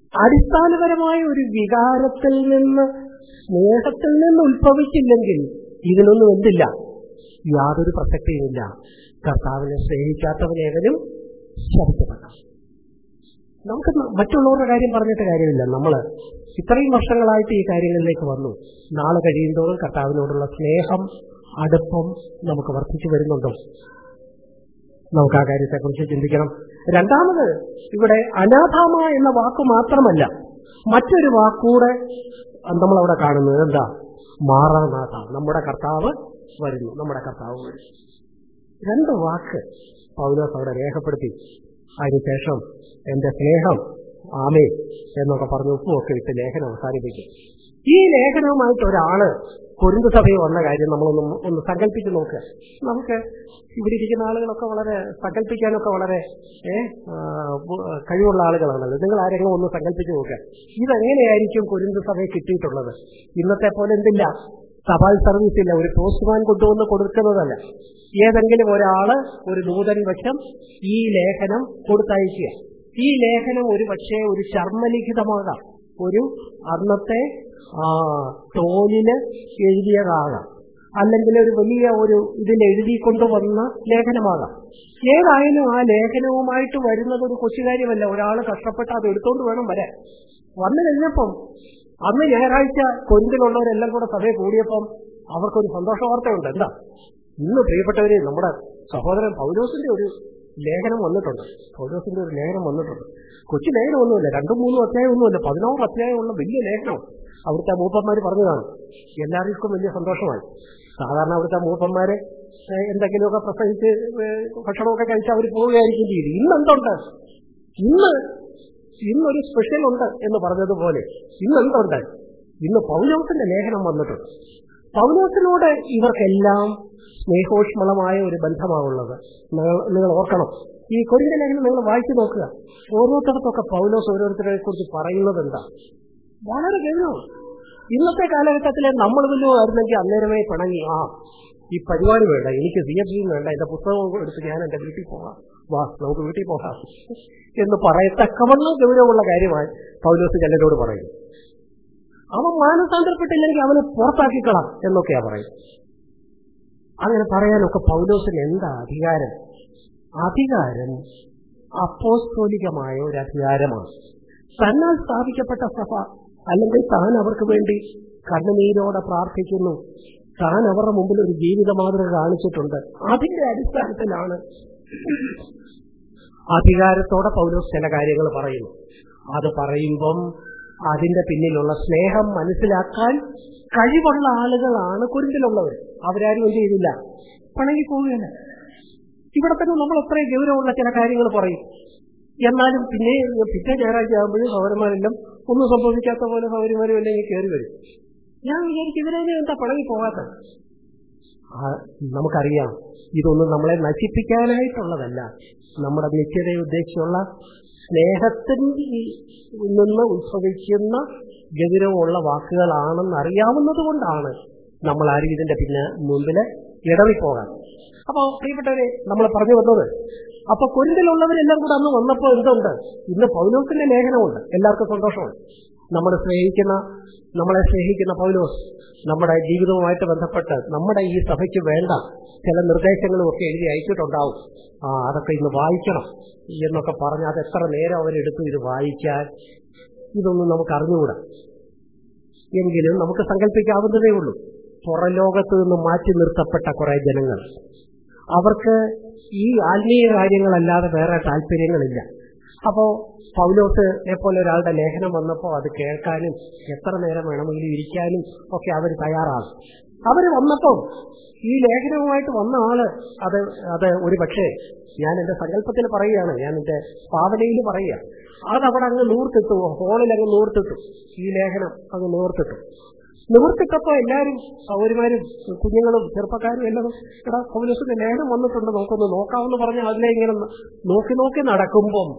അടിസ്ഥാനപരമായ ഒരു വികാരത്തിൽ നിന്ന്, സ്നേഹത്തിൽ നിന്ന് ഉത്ഭവിച്ചില്ലെങ്കിൽ ഇതിനൊന്നും എന്തില്ല, യാതൊരു പ്രസക്തിയുമില്ല. കർത്താവിനെ സ്നേഹിക്കാത്തവനേവനും ശപിക്കപ്പെടാം. നമുക്ക് മറ്റുള്ളവരുടെ കാര്യം പറഞ്ഞിട്ട് കാര്യമില്ല. നമ്മൾ ഇത്രയും വർഷങ്ങളായിട്ട് ഈ കാര്യങ്ങളിലേക്ക് വന്നു. നാളെ കഴിയുന്തോറും കർത്താവിനോടുള്ള സ്നേഹം, അടുപ്പം നമുക്ക് വർദ്ധിച്ചു വരുന്നുണ്ടോ? നമുക്ക് ആ കാര്യത്തെക്കുറിച്ച് ചിന്തിക്കണം. രണ്ടാമത്, ഇവിടെ അനാഥാമ എന്ന വാക്ക് മാത്രമല്ല, മറ്റൊരു വാക്കൂടെ നമ്മളവിടെ കാണുന്നത് എന്താ? മാറാനാഥ, നമ്മുടെ കർത്താവ് വരുന്നു, നമ്മുടെ കർത്താവ് വരുന്നു. രണ്ട് വാക്ക് പൗലോസ് അവിടെ രേഖപ്പെടുത്തി. അതിനുശേഷം എന്റെ സ്നേഹം ആമേ എന്നൊക്കെ പറഞ്ഞ് ഉപ്പുമൊക്കെ ഇട്ട് ലേഖനം അവസാനിപ്പിക്കും. ഈ ലേഖനവുമായിട്ട് ഒരാള് കൊരിന്ത് സഭയിൽ വന്ന കാര്യം നമ്മളൊന്ന് സങ്കല്പിച്ച് നോക്കുക. നമുക്ക് ഇവിടെ ഇരിക്കുന്ന ആളുകളൊക്കെ വളരെ സങ്കല്പിക്കാനൊക്കെ വളരെ കഴിവുള്ള ആളുകളാണല്ലോ. നിങ്ങൾ ആരെങ്കിലും ഒന്ന് സങ്കല്പിച്ച് നോക്കുക. ഇതെങ്ങനെയായിരിക്കും കൊരിന്ത് സഭയെ കിട്ടിയിട്ടുള്ളത്? ഇന്നത്തെ പോലെ എന്തില്ല, തപാൽ സർവീസ് ഇല്ല, ഒരു പോസ്റ്റ്മാൻ കൊണ്ടുവന്ന് കൊടുക്കുന്നതല്ല. ഏതെങ്കിലും ഒരാള് ഒരു നൂതൻ വശം ഈ ലേഖനം കൊടുത്തയക്കുക. ഈ ലേഖനം ഒരു പക്ഷേ ഒരു ചർമ്മലിഖിതമാകാം, ഒരു അന്നത്തെ തോലിന് എഴുതിയതാകാം, അല്ലെങ്കിൽ ഒരു വലിയ ഇതിൽ എഴുതി കൊണ്ടുവന്ന ലേഖനമാകാം. ഏതായാലും ആ ലേഖനവുമായിട്ട് വരുന്നത് ഒരു കൊച്ചുകാര്യമല്ല. ഒരാൾ കഷ്ടപ്പെട്ട് അത് എടുത്തോണ്ട് വേണം വരാൻ. വന്നു കഴിഞ്ഞപ്പം അന്ന് ഞായറാഴ്ച കൊരിന്തിലുള്ളവരെല്ലാം കൂടെ സഭയെ കൂടിയപ്പം അവർക്കൊരു സന്തോഷ വാർത്തയുണ്ട്. എന്താ? ഇന്ന് പ്രിയപ്പെട്ടവര്, നമ്മുടെ സഹോദരൻ പൗലോസിന്റെ ഒരു ലേഖനം വന്നിട്ടുണ്ട്. പൗലോസിന്റെ ഒരു ലേഖനം വന്നിട്ടുണ്ട്. കൊച്ചു ലേഖനമൊന്നുമില്ല, 2-3 അധ്യായമൊന്നുമില്ല, 16 അധ്യായമുള്ള വലിയ ലേഖനം. അവിടുത്തെ മൂപ്പന്മാര് പറഞ്ഞതാണ്. എല്ലാവർക്കും വലിയ സന്തോഷമായി. സാധാരണ അവിടുത്തെ മൂപ്പന്മാര് എന്തെങ്കിലുമൊക്കെ പ്രസംഗിച്ച് ഭക്ഷണമൊക്കെ കഴിച്ച് അവർ പോവുകയായിരിക്കും ചെയ്ത്. ഇന്നെന്തുണ്ട്? ഇന്നൊരു സ്പെഷ്യൽ ഉണ്ട് എന്ന് പറഞ്ഞതുപോലെ ഇന്നെന്തുണ്ട്? ഇന്ന് പൗലോസിന്റെ ലേഖനം വന്നിട്ടുണ്ട്. പൗലോസിനോട് ഇവർക്കെല്ലാം സ്നേഹോഷ്മളമായ ഒരു ബന്ധമാണുള്ളത്. നിങ്ങൾ ഓർക്കണം, ഈ കൊരിന്ത ലേഖനം നിങ്ങൾ വായിച്ചു നോക്കുക. ഓരോരുത്തർക്കൊക്കെ പൗലോസ് ഓരോരുത്തരെ കുറിച്ച് പറയുന്നത് എന്താ? വളരെ ഗൗരവം. ഇന്നത്തെ കാലഘട്ടത്തിലെ നമ്മൾ വല്ലതുമായിരുന്നെങ്കിൽ അന്നേരമേ പിണങ്ങി, ഈ പരിപാടി വേണ്ട, എനിക്ക് തിയേറ്ററിൽ വേണ്ട, എന്റെ പുസ്തകം എടുത്ത് ഞാൻ എന്റെ വീട്ടിൽ പോകാം, വാ നമുക്ക് വീട്ടിൽ പോകാം എന്ന് പറയത്തക്കവണ്ണം ഗൗരവമുള്ള കാര്യമായി പൗലോസ് ചിലരോട് പറയുന്നു. അവൻ മാനസാന്തരപ്പെട്ടില്ലെങ്കിൽ അവനെ പുറത്താക്കിക്കളാം എന്നൊക്കെയാ പറയുന്നത്. അങ്ങനെ പറയാനൊക്കെ പൗലോസിന് എന്താ അധികാരം? അധികാരം അപ്പോസ്തോലികമായ ഒരു അധികാരമാണ്. തന്നാൽ സ്ഥാപിക്കപ്പെട്ട സഭ, അല്ലെങ്കിൽ താൻ അവർക്ക് വേണ്ടി കണ്ണുനീരോടെ പ്രാർത്ഥിക്കുന്നു, താൻ അവരുടെ മുമ്പിൽ ഒരു ജീവിത മാതൃക കാണിച്ചിട്ടുണ്ട്. അതിന്റെ അടിസ്ഥാനത്തിലാണ് അധികാരത്തോടെ പൗലോസ് ചില കാര്യങ്ങൾ പറയുന്നു. അത് പറയുമ്പം അതിന്റെ പിന്നിലുള്ള സ്നേഹം മനസ്സിലാക്കാൻ കഴിവുള്ള ആളുകളാണ് കൊരിന്തിലുള്ളവർ. അവരാരും എന്ത് ചെയ്തില്ല, പിണങ്ങി പോവുകയല്ല. ഇവിടെ തന്നെ നമ്മൾ അത്രയും ഗൗരവമുള്ള ചില കാര്യങ്ങൾ പറയും. എന്നാലും പിറ്റേ ഞായറാഴ്ച ആകുമ്പോഴും സൗരന്മാരെല്ലാം ഒന്നും സംഭവിക്കാത്ത പോലെ സൗരന്മാരും അല്ലെങ്കിൽ കയറി വരും. ഞാൻ വിചാരിക്കും ഇവരെ എന്താ പിണങ്ങി പോകാത്തത്? നമുക്കറിയാം, ഇതൊന്നും നമ്മളെ നശിപ്പിക്കാനായിട്ടുള്ളതല്ല. നമ്മുടെ നിത്യതയെ ഉദ്ദേശിച്ചുള്ള സ്നേഹത്തിൽ നിന്ന് ഉത്ഭവിക്കുന്ന ഗൗരവമുള്ള വാക്കുകളാണെന്ന് അറിയാവുന്നത് കൊണ്ടാണ് നമ്മൾ ആരും ഇതിന്റെ മുമ്പില് ഇടറിപ്പോകാൻ. അപ്പൊ പ്രിയപ്പെട്ടവരെ, നമ്മൾ പറഞ്ഞു വന്നത്, അപ്പൊ കൊരിന്തിലുള്ളവരെല്ലാം കൂടെ അന്ന് വന്നപ്പോൾ എന്തുണ്ട്? ഇന്ന് പൗലോസിന്റെ ലേഖനമുണ്ട്. എല്ലാവർക്കും സന്തോഷമുണ്ട്. നമ്മളെ സ്നേഹിക്കുന്ന പൗലോസ് നമ്മുടെ ജീവിതവുമായിട്ട് ബന്ധപ്പെട്ട് നമ്മുടെ ഈ സഭയ്ക്ക് വേണ്ട ചില നിർദ്ദേശങ്ങളും ഒക്കെ എഴുതി അയച്ചിട്ടുണ്ടാവും. അതൊക്കെ ഇന്ന് വായിക്കണം എന്നൊക്കെ പറഞ്ഞ് അത് എത്ര നേരം അവരെടുത്തു ഇത് വായിക്കാൻ? ഇതൊന്നും നമുക്ക് അറിഞ്ഞുകൂടാ. എങ്കിലും നമുക്ക് സങ്കല്പിക്കാവുന്നതേ ഉള്ളൂ. പുറലോകത്ത് നിന്ന് മാറ്റി നിർത്തപ്പെട്ട കുറെ ജനങ്ങൾ, അവർക്ക് ഈ ആത്മീയ കാര്യങ്ങളല്ലാതെ വേറെ താല്പര്യങ്ങളില്ല. അപ്പോ പൗലോസിനെ പോലെ ഒരാളുടെ ലേഖനം വന്നപ്പോൾ അത് കേൾക്കാനും എത്ര നേരം വേണമെങ്കിലും ഇരിക്കാനും ഒക്കെ അവർ തയ്യാറാകും. അവര് വന്നപ്പോൾ ഈ ലേഖനവുമായിട്ട് വന്ന ആള് അത് ഒരു പക്ഷേ, ഞാൻ എന്റെ സങ്കല്പത്തിൽ പറയുകയാണ്, ഞാൻ എന്റെ ഭാവനയിൽ പറയുക, അതവിടെ അങ്ങ് നൂർത്തിട്ടു, ഹോളിൽ അങ്ങ് നൂർത്തിട്ടു, ഈ ലേഖനം അങ്ങ് നിവർത്തിട്ടപ്പോ എല്ലാവരും സൗകര്യമാരും കുഞ്ഞുങ്ങളും ചെറുപ്പക്കാരും എല്ലാവരും ഇവിടെ പൗലോസിന്റെ ലേഖനം വന്നിട്ടുണ്ട്, നമുക്കൊന്ന് നോക്കാമെന്ന് പറഞ്ഞ് അതിലെ ഇങ്ങനെ നോക്കി നടക്കുമ്പം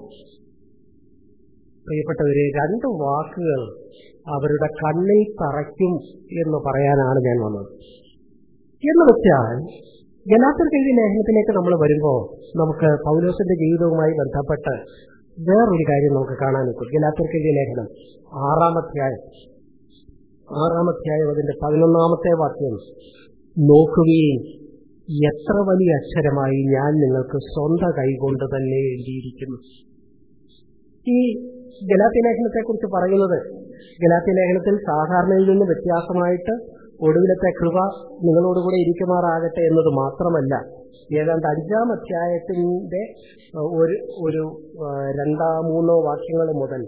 പ്രിയപ്പെട്ടവരെ, 2 വാക്കുകൾ അവരുടെ കണ്ണിൽ തറയ്ക്കും എന്ന് പറയാനാണ് ഞാൻ വന്നത്. എന്ന് വെച്ചാൽ ഗലാത്യർക്ക് എഴുതിയ ലേഖനത്തിലേക്ക് നമ്മൾ വരുമ്പോൾ നമുക്ക് പൗലോസിന്റെ ജീവിതവുമായി ബന്ധപ്പെട്ട് വേറൊരു കാര്യം നമുക്ക് കാണാൻ പറ്റും. ഗലാത്യർക്കെഴുതിയ ലേഖനം 6-ാം അധ്യായം അതിന്റെ 11-ാമത്തെ വാക്യം നോക്കുകയും എത്ര വലിയ അക്ഷരമായി ഞാൻ നിങ്ങൾക്ക് സ്വന്തം കൈകൊണ്ട് തന്നെ എഴുതിയിരിക്കുന്നു. ഈ ഗലാത്യ ലേഖനത്തെ കുറിച്ച് പറയുന്നത്, ഗലാത്യ ലേഖനത്തിൽ സാധാരണയിൽ നിന്ന് വ്യത്യാസമായിട്ട് ഒടുവിലത്തെ കൃപ നിങ്ങളോടുകൂടെ ഇരിക്കുമാറാകട്ടെ എന്നത് മാത്രമല്ല, ഏതാണ്ട് 5-ാം അധ്യായത്തിന്റെ ഒരു 2-3 വാക്യങ്ങൾ മുതൽ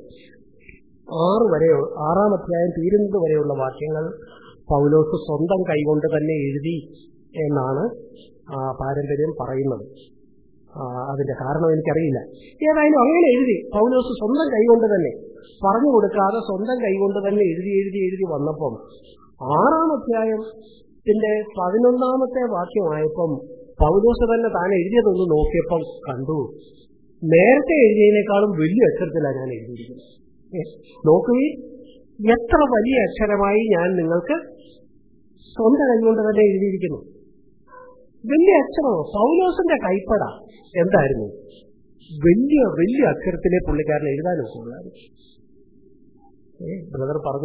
6-ാം അധ്യായം തീരുന്നത് വരെയുള്ള വാക്യങ്ങൾ പൗലോസ് സ്വന്തം കൈകൊണ്ട് തന്നെ എഴുതി എന്നാണ് പാരമ്പര്യം പറയുന്നത്. അതിന്റെ കാരണം എനിക്കറിയില്ല. ഏതായാലും അങ്ങനെ എഴുതി പൗലോസ് സ്വന്തം കൈകൊണ്ട് തന്നെ, പറഞ്ഞു കൊടുക്കാതെ സ്വന്തം കൈകൊണ്ട് തന്നെ എഴുതി വന്നപ്പം 6-ാം അധ്യായത്തിന്റെ 11-ാമത്തെ വാക്യമായപ്പം പൗലോസ് തന്നെ താൻ എഴുതിയതൊന്ന് നോക്കിയപ്പം കണ്ടു, നേരത്തെ എഴുതിയതിനേക്കാളും വലിയ അക്ഷരത്തിലാണ് ഞാൻ എഴുതിയിരിക്കുന്നത്. നോക്കുകയും എത്ര വലിയ അക്ഷരമായി ഞാൻ നിങ്ങൾക്ക് സ്വന്തം കൈകൊണ്ട് തന്നെ എഴുതിയിരിക്കുന്നു. വലിയ അക്ഷരമോ? പൗലോസിന്റെ കൈപ്പട എന്തായിരുന്നു? വലിയ അക്ഷരത്തിലെ പുള്ളിക്കാരൻ എഴുതാനൊക്കെയുള്ളായിരുന്നു. ബ്രദർ പറഞ്ഞു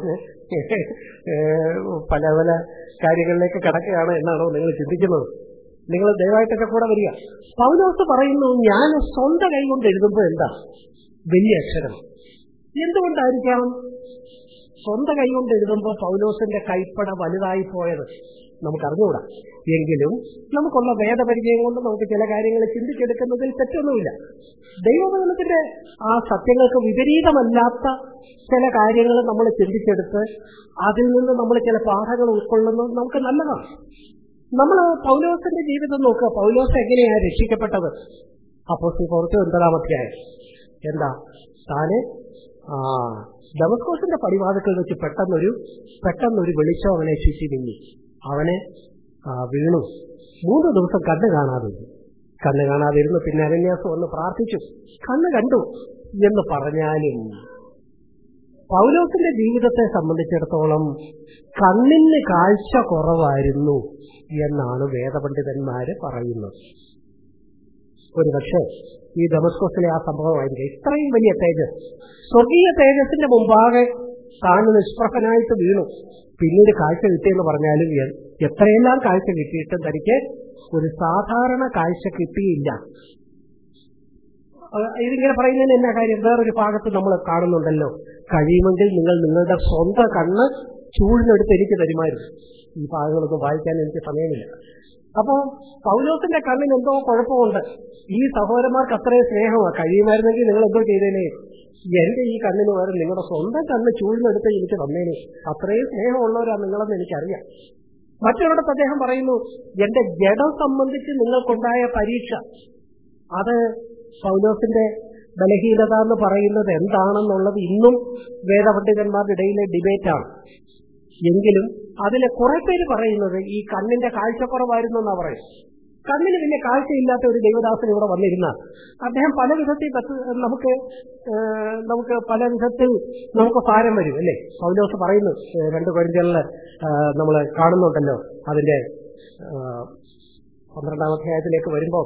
പല കാര്യങ്ങളിലേക്ക് കടക്കുകയാണ് എന്നാണോ നിങ്ങൾ ചിന്തിക്കുന്നത്? നിങ്ങൾ ദയവായിട്ടൊക്കെ കൂടെ വരിക. പൗലോസ് പറയുന്നു, ഞാൻ സ്വന്തം കൈ കൊണ്ട് എഴുതുമ്പോൾ എന്താ വലിയ അക്ഷരം? എന്തുകൊണ്ടായിരിക്കാം സ്വന്തം കൈ കൊണ്ട് എഴുതുമ്പോൾ പൗലോസിന്റെ കൈപ്പട വലുതായി പോയത്? നമുക്കറിഞ്ഞുകൂടാ. എങ്കിലും നമുക്കുള്ള വേദപരിചയം കൊണ്ട് നമുക്ക് ചില കാര്യങ്ങൾ ചിന്തിച്ചെടുക്കുന്നതിൽ തെറ്റൊന്നുമില്ല. ദൈവവചനത്തിന്റെ ആ സത്യങ്ങൾക്ക് വിപരീതമല്ലാത്ത ചില കാര്യങ്ങൾ നമ്മൾ ചിന്തിച്ചെടുത്ത് അതിൽ നിന്ന് നമ്മൾ ചില പാഠങ്ങൾ ഉൾക്കൊള്ളുന്നത് നമുക്ക് നല്ലതാണ്. നമ്മൾ പൗലോസിന്റെ ജീവിതം നോക്കുക. പൗലോസ് എങ്ങനെയാണ് രക്ഷിക്കപ്പെട്ടത്? അപ്പോസ്തല പ്രവൃത്തി 9-ാം അധ്യായം എന്താ, താന് ദമസ്കോസിന്റെ പടിവാതിൽക്കൽ വെച്ച് പെട്ടെന്നൊരു വെളിച്ചം അവനെ ചുറ്റി നീങ്ങി. അവനെ വീണു. 3 ദിവസം കണ്ണ് കാണാതിരുന്നു. പിന്നെ അനന്യാസ് വന്ന് പ്രാർത്ഥിച്ചു, കണ്ണ് കണ്ടു എന്ന് പറഞ്ഞാലും പൗലോസിന്റെ ജീവിതത്തെ സംബന്ധിച്ചിടത്തോളം കണ്ണിന് കാഴ്ച കുറവായിരുന്നു എന്നാണ് വേദപണ്ഡിതന്മാര് പറയുന്നത്. ഒരുപക്ഷെ ഈ ദമസ്കോസിലെ ആ സംഭവമായിരിക്കും ഇത്രയും വലിയ തേജസ്, സ്വർഗീയ തേജസ്സിന്റെ മുമ്പാകെ താൻ നിഷ്പ്രഭനായിട്ട് വീണു. പിന്നീട് കാഴ്ച കിട്ടിയെന്ന് പറഞ്ഞാലും എത്രയെല്ലാം കാഴ്ച കിട്ടിയിട്ടും തനിക്ക് ഒരു സാധാരണ കാഴ്ച കിട്ടിയില്ല. ഇതിങ്ങനെ പറയുന്നതിന് എന്നാ കാര്യം? വേറൊരു ഭാഗത്ത് നമ്മൾ കാണുന്നുണ്ടല്ലോ, കഴിയുമെങ്കിൽ നിങ്ങൾ നിങ്ങളുടെ സ്വന്തം കണ്ണ് ചൂടിനെടുത്ത് എനിക്ക് തരുമായിരുന്നു. ഈ ഭാഗങ്ങളൊന്നും വായിക്കാൻ എനിക്ക് സമയമില്ല. അപ്പോ പൗലോസിന്റെ കണ്ണിന് എന്തോ കുഴപ്പമുണ്ട്. ഈ സഹോദരന്മാർക്ക് അത്രയും സ്നേഹമാണ്. കഴിയുമായിരുന്നെങ്കിൽ നിങ്ങൾ എന്തോ ചെയ്തേനെ, എന്റെ ഈ കണ്ണിന് പകരം നിങ്ങളുടെ സ്വന്തം കണ്ണ് ചൂടിനെടുത്ത് എനിക്ക് തന്നേനെ. അത്രയും സ്നേഹമുള്ളവരാണ് നിങ്ങളെന്ന് എനിക്കറിയാം. മറ്റൊരിടത്ത് അദ്ദേഹം പറയുന്നു, എന്റെ ജഡം സംബന്ധിച്ച് നിങ്ങൾക്കുണ്ടായ പരീക്ഷ, അത് പൗലോസിന്റെ ബലഹീനത എന്ന് പറയുന്നത് എന്താണെന്നുള്ളത് ഇന്നും വേദപണ്ഡിതന്മാരുടെ ഇടയിലെ ഡിബേറ്റാണ്. എങ്കിലും അതിലെ കുറെ പേര് പറയുന്നത് ഈ കണ്ണിന്റെ കാഴ്ചക്കുറവായിരുന്നു എന്നാ പറയും. കണ്ണിന് പിന്നെ കാഴ്ചയില്ലാത്ത ഒരു ദൈവദാസൻ ഇവിടെ വന്നിരുന്ന അദ്ദേഹം പല വിധത്തിൽ നമുക്ക് പല വിധത്തിൽ നമുക്ക് ഭാരം വരും അല്ലേ? പൗലോസ് പറയുന്നു 2 കൊരിന്ത്യരിൽ നമ്മൾ കാണുന്നുണ്ടല്ലോ. അതിന്റെ 12-ാം അധ്യായത്തിലേക്ക് വരുമ്പോൾ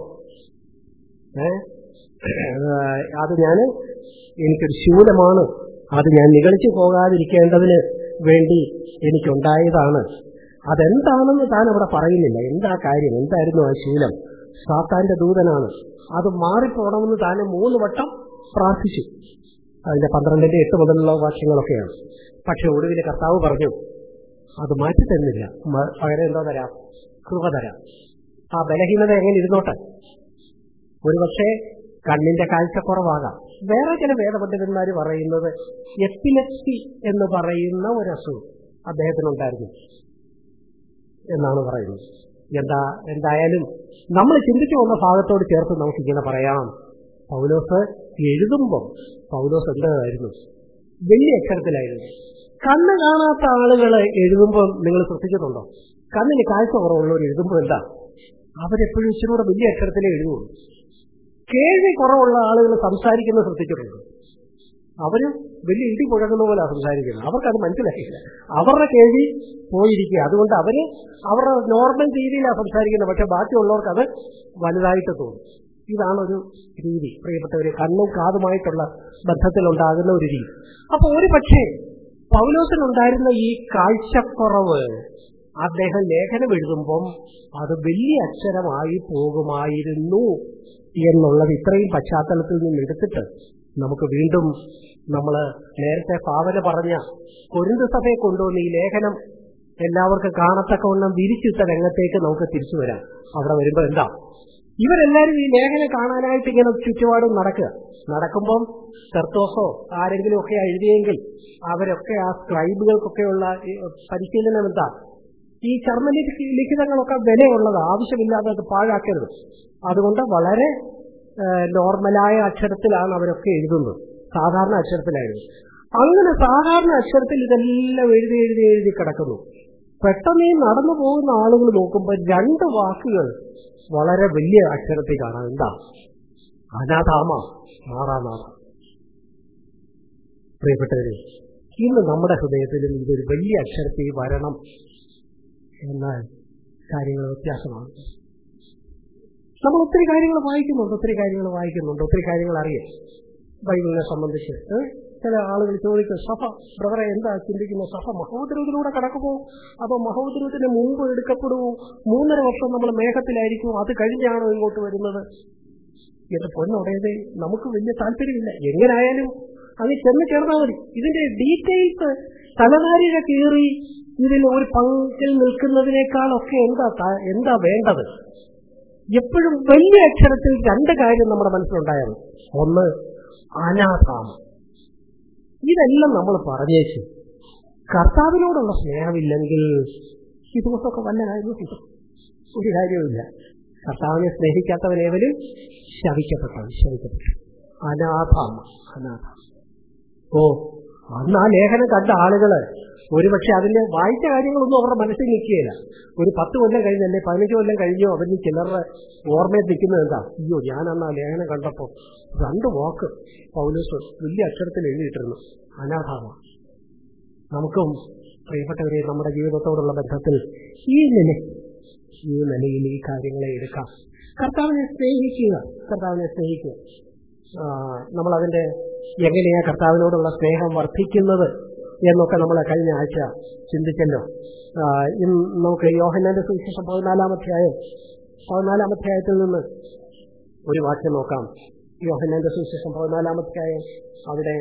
അത് എനിക്കൊരു ശൂലമാണ്, അത് ഞാൻ നിഗളിച്ചു പോകാതിരിക്കേണ്ടതിന് വേണ്ടി എനിക്കുണ്ടായതാണ്. അതെന്താണെന്ന് താൻ അവിടെ പറയുന്നില്ല. എന്താ കാര്യം? എന്തായിരുന്നു ആ ശീലം? സാത്താന്റെ ദൂതനാണ്. അത് മാറിപ്പോണമെന്ന് താൻ 3 വട്ടം പ്രാർത്ഥിച്ചു. അതിന്റെ 12-ന്റെ 8 മുതലുള്ള വാക്യങ്ങളൊക്കെയാണ്. പക്ഷെ ഒടുവിൽ കർത്താവ് പറഞ്ഞു, അത് മാറ്റി തന്നില്ല, പകരം എന്തോ തരാം, കൃപ തരാം. ആ ബലഹീനത എങ്ങനെ ഇരുന്നോട്ടെ. ഒരുപക്ഷെ കണ്ണിന്റെ കാഴ്ചക്കുറവാകാം. വേറെ ചില വേദപണ്ഡിതന്മാർ പറയുന്നത് എപ്പിലെപ്സി എന്ന് പറയുന്ന ഒരു അസുഖം അദ്ദേഹത്തിനുണ്ടായിരുന്നു എന്നാണ് പറയുന്നത്. എന്തായാലും നമ്മൾ ചിന്തിച്ചു വന്ന ഭാഗത്തോട് ചേർത്ത് നമുക്കിങ്ങനെ പറയാം, പൗലോസ് എഴുതുമ്പോൾ പൗലോസ് എന്തായിരുന്നു? വലിയ അക്ഷരത്തിലായിരുന്നു. കണ്ണ് കാണാത്ത ആളുകൾ എഴുതുമ്പോൾ നിങ്ങൾ ശ്രദ്ധിച്ചിട്ടുണ്ടോ? കണ്ണിന് കാഴ്ച കുറവുള്ളവർ എഴുതുമ്പോൾ എന്താ, അവരെപ്പോഴും ഇച്ചിരൂടെ വലിയ അക്ഷരത്തിലേ എഴുതുള്ളൂ. കേൾവി കുറവുള്ള ആളുകൾ സംസാരിക്കുന്നത് ശ്രദ്ധിച്ചിട്ടുണ്ട്. അവരും വലിയ ഇടി പുഴകുന്ന പോലെ സംസാരിക്കുന്നത്. അവർക്കത് മനസ്സിലായില്ല. അവരുടെ കേൾവി പോയിരിക്കുക. അതുകൊണ്ട് അവരുടെ നോർമൽ രീതിയിലാണ് സംസാരിക്കുന്നത്. പക്ഷെ ബാക്കിയുള്ളവർക്ക് അത് വലുതായിട്ട് തോന്നും. ഇതാണൊരു രീതി. പ്രിയപ്പെട്ടവര്, കണ്ണും കാതുമായിട്ടുള്ള ബന്ധത്തിലുണ്ടാകുന്ന ഒരു രീതി. അപ്പൊ ഒരു പക്ഷേ പൗലോസിനുണ്ടായിരുന്ന ഈ കാഴ്ചക്കുറവ് അദ്ദേഹം ലേഖനം എഴുതുമ്പം അത് വലിയ അക്ഷരമായി പോകുമായിരുന്നു എന്നുള്ളത് ഇത്രയും പശ്ചാത്തലത്തിൽ നിന്ന് എടുത്തിട്ട് നമുക്ക് വീണ്ടും നമ്മൾ നേരത്തെ പാവന പറഞ്ഞ കൊരിന്ത് സഭയെ കൊണ്ടുവന്ന് ഈ ലേഖനം എല്ലാവർക്കും കാണത്തക്കവണ്ണം വിരിച്ചിട്ട രംഗത്തേക്ക് നമുക്ക് തിരിച്ചു വരാം. അവിടെ വരുമ്പോ എന്താ, ഇവരെല്ലാരും ഈ ലേഖനം കാണാനായിട്ട് ഇങ്ങനെ ചുറ്റുപാടും നടക്കുമ്പം തെർത്തോസോ ആരെങ്കിലും ഒക്കെ എഴുതിയെങ്കിൽ അവരൊക്കെ ആ സ്ക്രൈബുകൾക്കൊക്കെയുള്ള പരിശീലനം എന്താ, ഈ ചർമ്മലിഖിതങ്ങളൊക്കെ വിലയുള്ളത്, ആവശ്യമില്ലാതെ അത് പാഴാക്കരുത്. അതുകൊണ്ട് വളരെ നോർമലായ അക്ഷരത്തിലാണ് അവരൊക്കെ എഴുതുന്നത്, സാധാരണ അക്ഷരത്തിലായിരുന്നു. അങ്ങനെ സാധാരണ അക്ഷരത്തിൽ ഇതെല്ലാം എഴുതി കിടക്കുന്നു. പെട്ടെന്ന് ഈ നടന്നു പോകുന്ന ആളുകൾ നോക്കുമ്പോൾ 2 വാക്കുകൾ വളരെ വലിയ അക്ഷരത്തിൽ കാണാം. എന്താ? അനാഥാമ, മാറാനാഥ. പ്രിയപ്പെട്ടവരെ, ഇന്ന് നമ്മുടെ ഹൃദയത്തിലും ഇതൊരു വലിയ അക്ഷരത്തിൽ വരണം. എന്നാൽ കാര്യങ്ങൾ വ്യത്യാസമാണ്. നമ്മൾ ഒത്തിരി കാര്യങ്ങൾ വായിക്കുന്നുണ്ട്, ഒത്തിരി കാര്യങ്ങൾ അറിയാം ബൈബിളിനെ സംബന്ധിച്ച്. ചില ആളുകൾ ചോദിക്കും, സഭ ബ്രദറെ എന്താ ചിന്തിക്കുന്ന, സഭ മഹോദരത്തിലൂടെ കടക്കുമോ, അതോ മഹോദരത്തിന് മുമ്പ് എടുക്കപ്പെടുമോ, 3.5 വർഷം നമ്മൾ മേഘത്തിലായിരിക്കും, അത് കഴിഞ്ഞാണോ ഇങ്ങോട്ട് വരുന്നത്? എന്റെ പൊന്നുടേത്, നമുക്ക് വലിയ താല്പര്യമില്ല. എങ്ങനെയായാലും അത് ചെന്ന് ചേർന്നാൽ മതി. ഇതിന്റെ ഡീറ്റെയിൽസ് തലനാരിഴ കീറി ഇതിൽ ഒരു പങ്കിൽ നിൽക്കുന്നതിനേക്കാളൊക്കെ എന്താ വേണ്ടത്? എപ്പോഴും വലിയ അക്ഷരത്തിൽ 2 കാര്യം നമ്മുടെ മനസ്സിലുണ്ടായത്. ഒന്ന്, അനാഥാമം. ഇതെല്ലാം നമ്മൾ പറഞ്ഞേച്ചു. കർത്താവിനോടുള്ള സ്നേഹമില്ലെങ്കിൽ ഇതുകൊണ്ടൊക്കെ വല്ല കാര്യവും കിട്ടും? ഒരു കാര്യവുമില്ല. കർത്താവിനെ സ്നേഹിക്കാത്തവനേവരും ശപിക്കപ്പെട്ടു. അനാഥാമ. അന്ന് ആ ലേഖനം കണ്ട ആളുകള് ഒരുപക്ഷെ അതിന്റെ വായിച്ച കാര്യങ്ങളൊന്നും അവരുടെ മനസ്സിൽ നിൽക്കുകയില്ല. ഒരു 10 കൊല്ലം കഴിഞ്ഞല്ലേ, 15 കൊല്ലം കഴിഞ്ഞോ അവന് ചിലരുടെ ഓർമ്മയിൽ നിൽക്കുന്നത് എന്താ, അയ്യോ ഞാൻ അന്ന് ആ ലേഖനം കണ്ടപ്പോ 2 വാക്ക് പൗലോസ് വലിയ അക്ഷരത്തിൽ എഴുതിയിട്ടിരുന്നു, അനാഥാമ. നമുക്കും പ്രിയപ്പെട്ടവരെ നമ്മുടെ ജീവിതത്തോടുള്ള ബന്ധത്തിൽ ഈ നിലയിൽ ഈ കാര്യങ്ങളെ എടുക്കാം. കർത്താവിനെ സ്നേഹിക്കുക. നമ്മളതിന്റെ എങ്ങനെയാ കർത്താവിനോടുള്ള സ്നേഹം വർദ്ധിക്കുന്നത് എന്നൊക്കെ നമ്മൾ കഴിഞ്ഞ ആഴ്ച ചിന്തിച്ചല്ലോ. നമുക്ക് യോഹന്നാന്റെ സുവിശേഷം 14-ാം അധ്യായത്തിൽ നിന്ന് ഒരു വാക്യം നോക്കാം. യോഹന്നാന്റെ സുവിശേഷം 14-ാം അധ്യായം, അവിടെ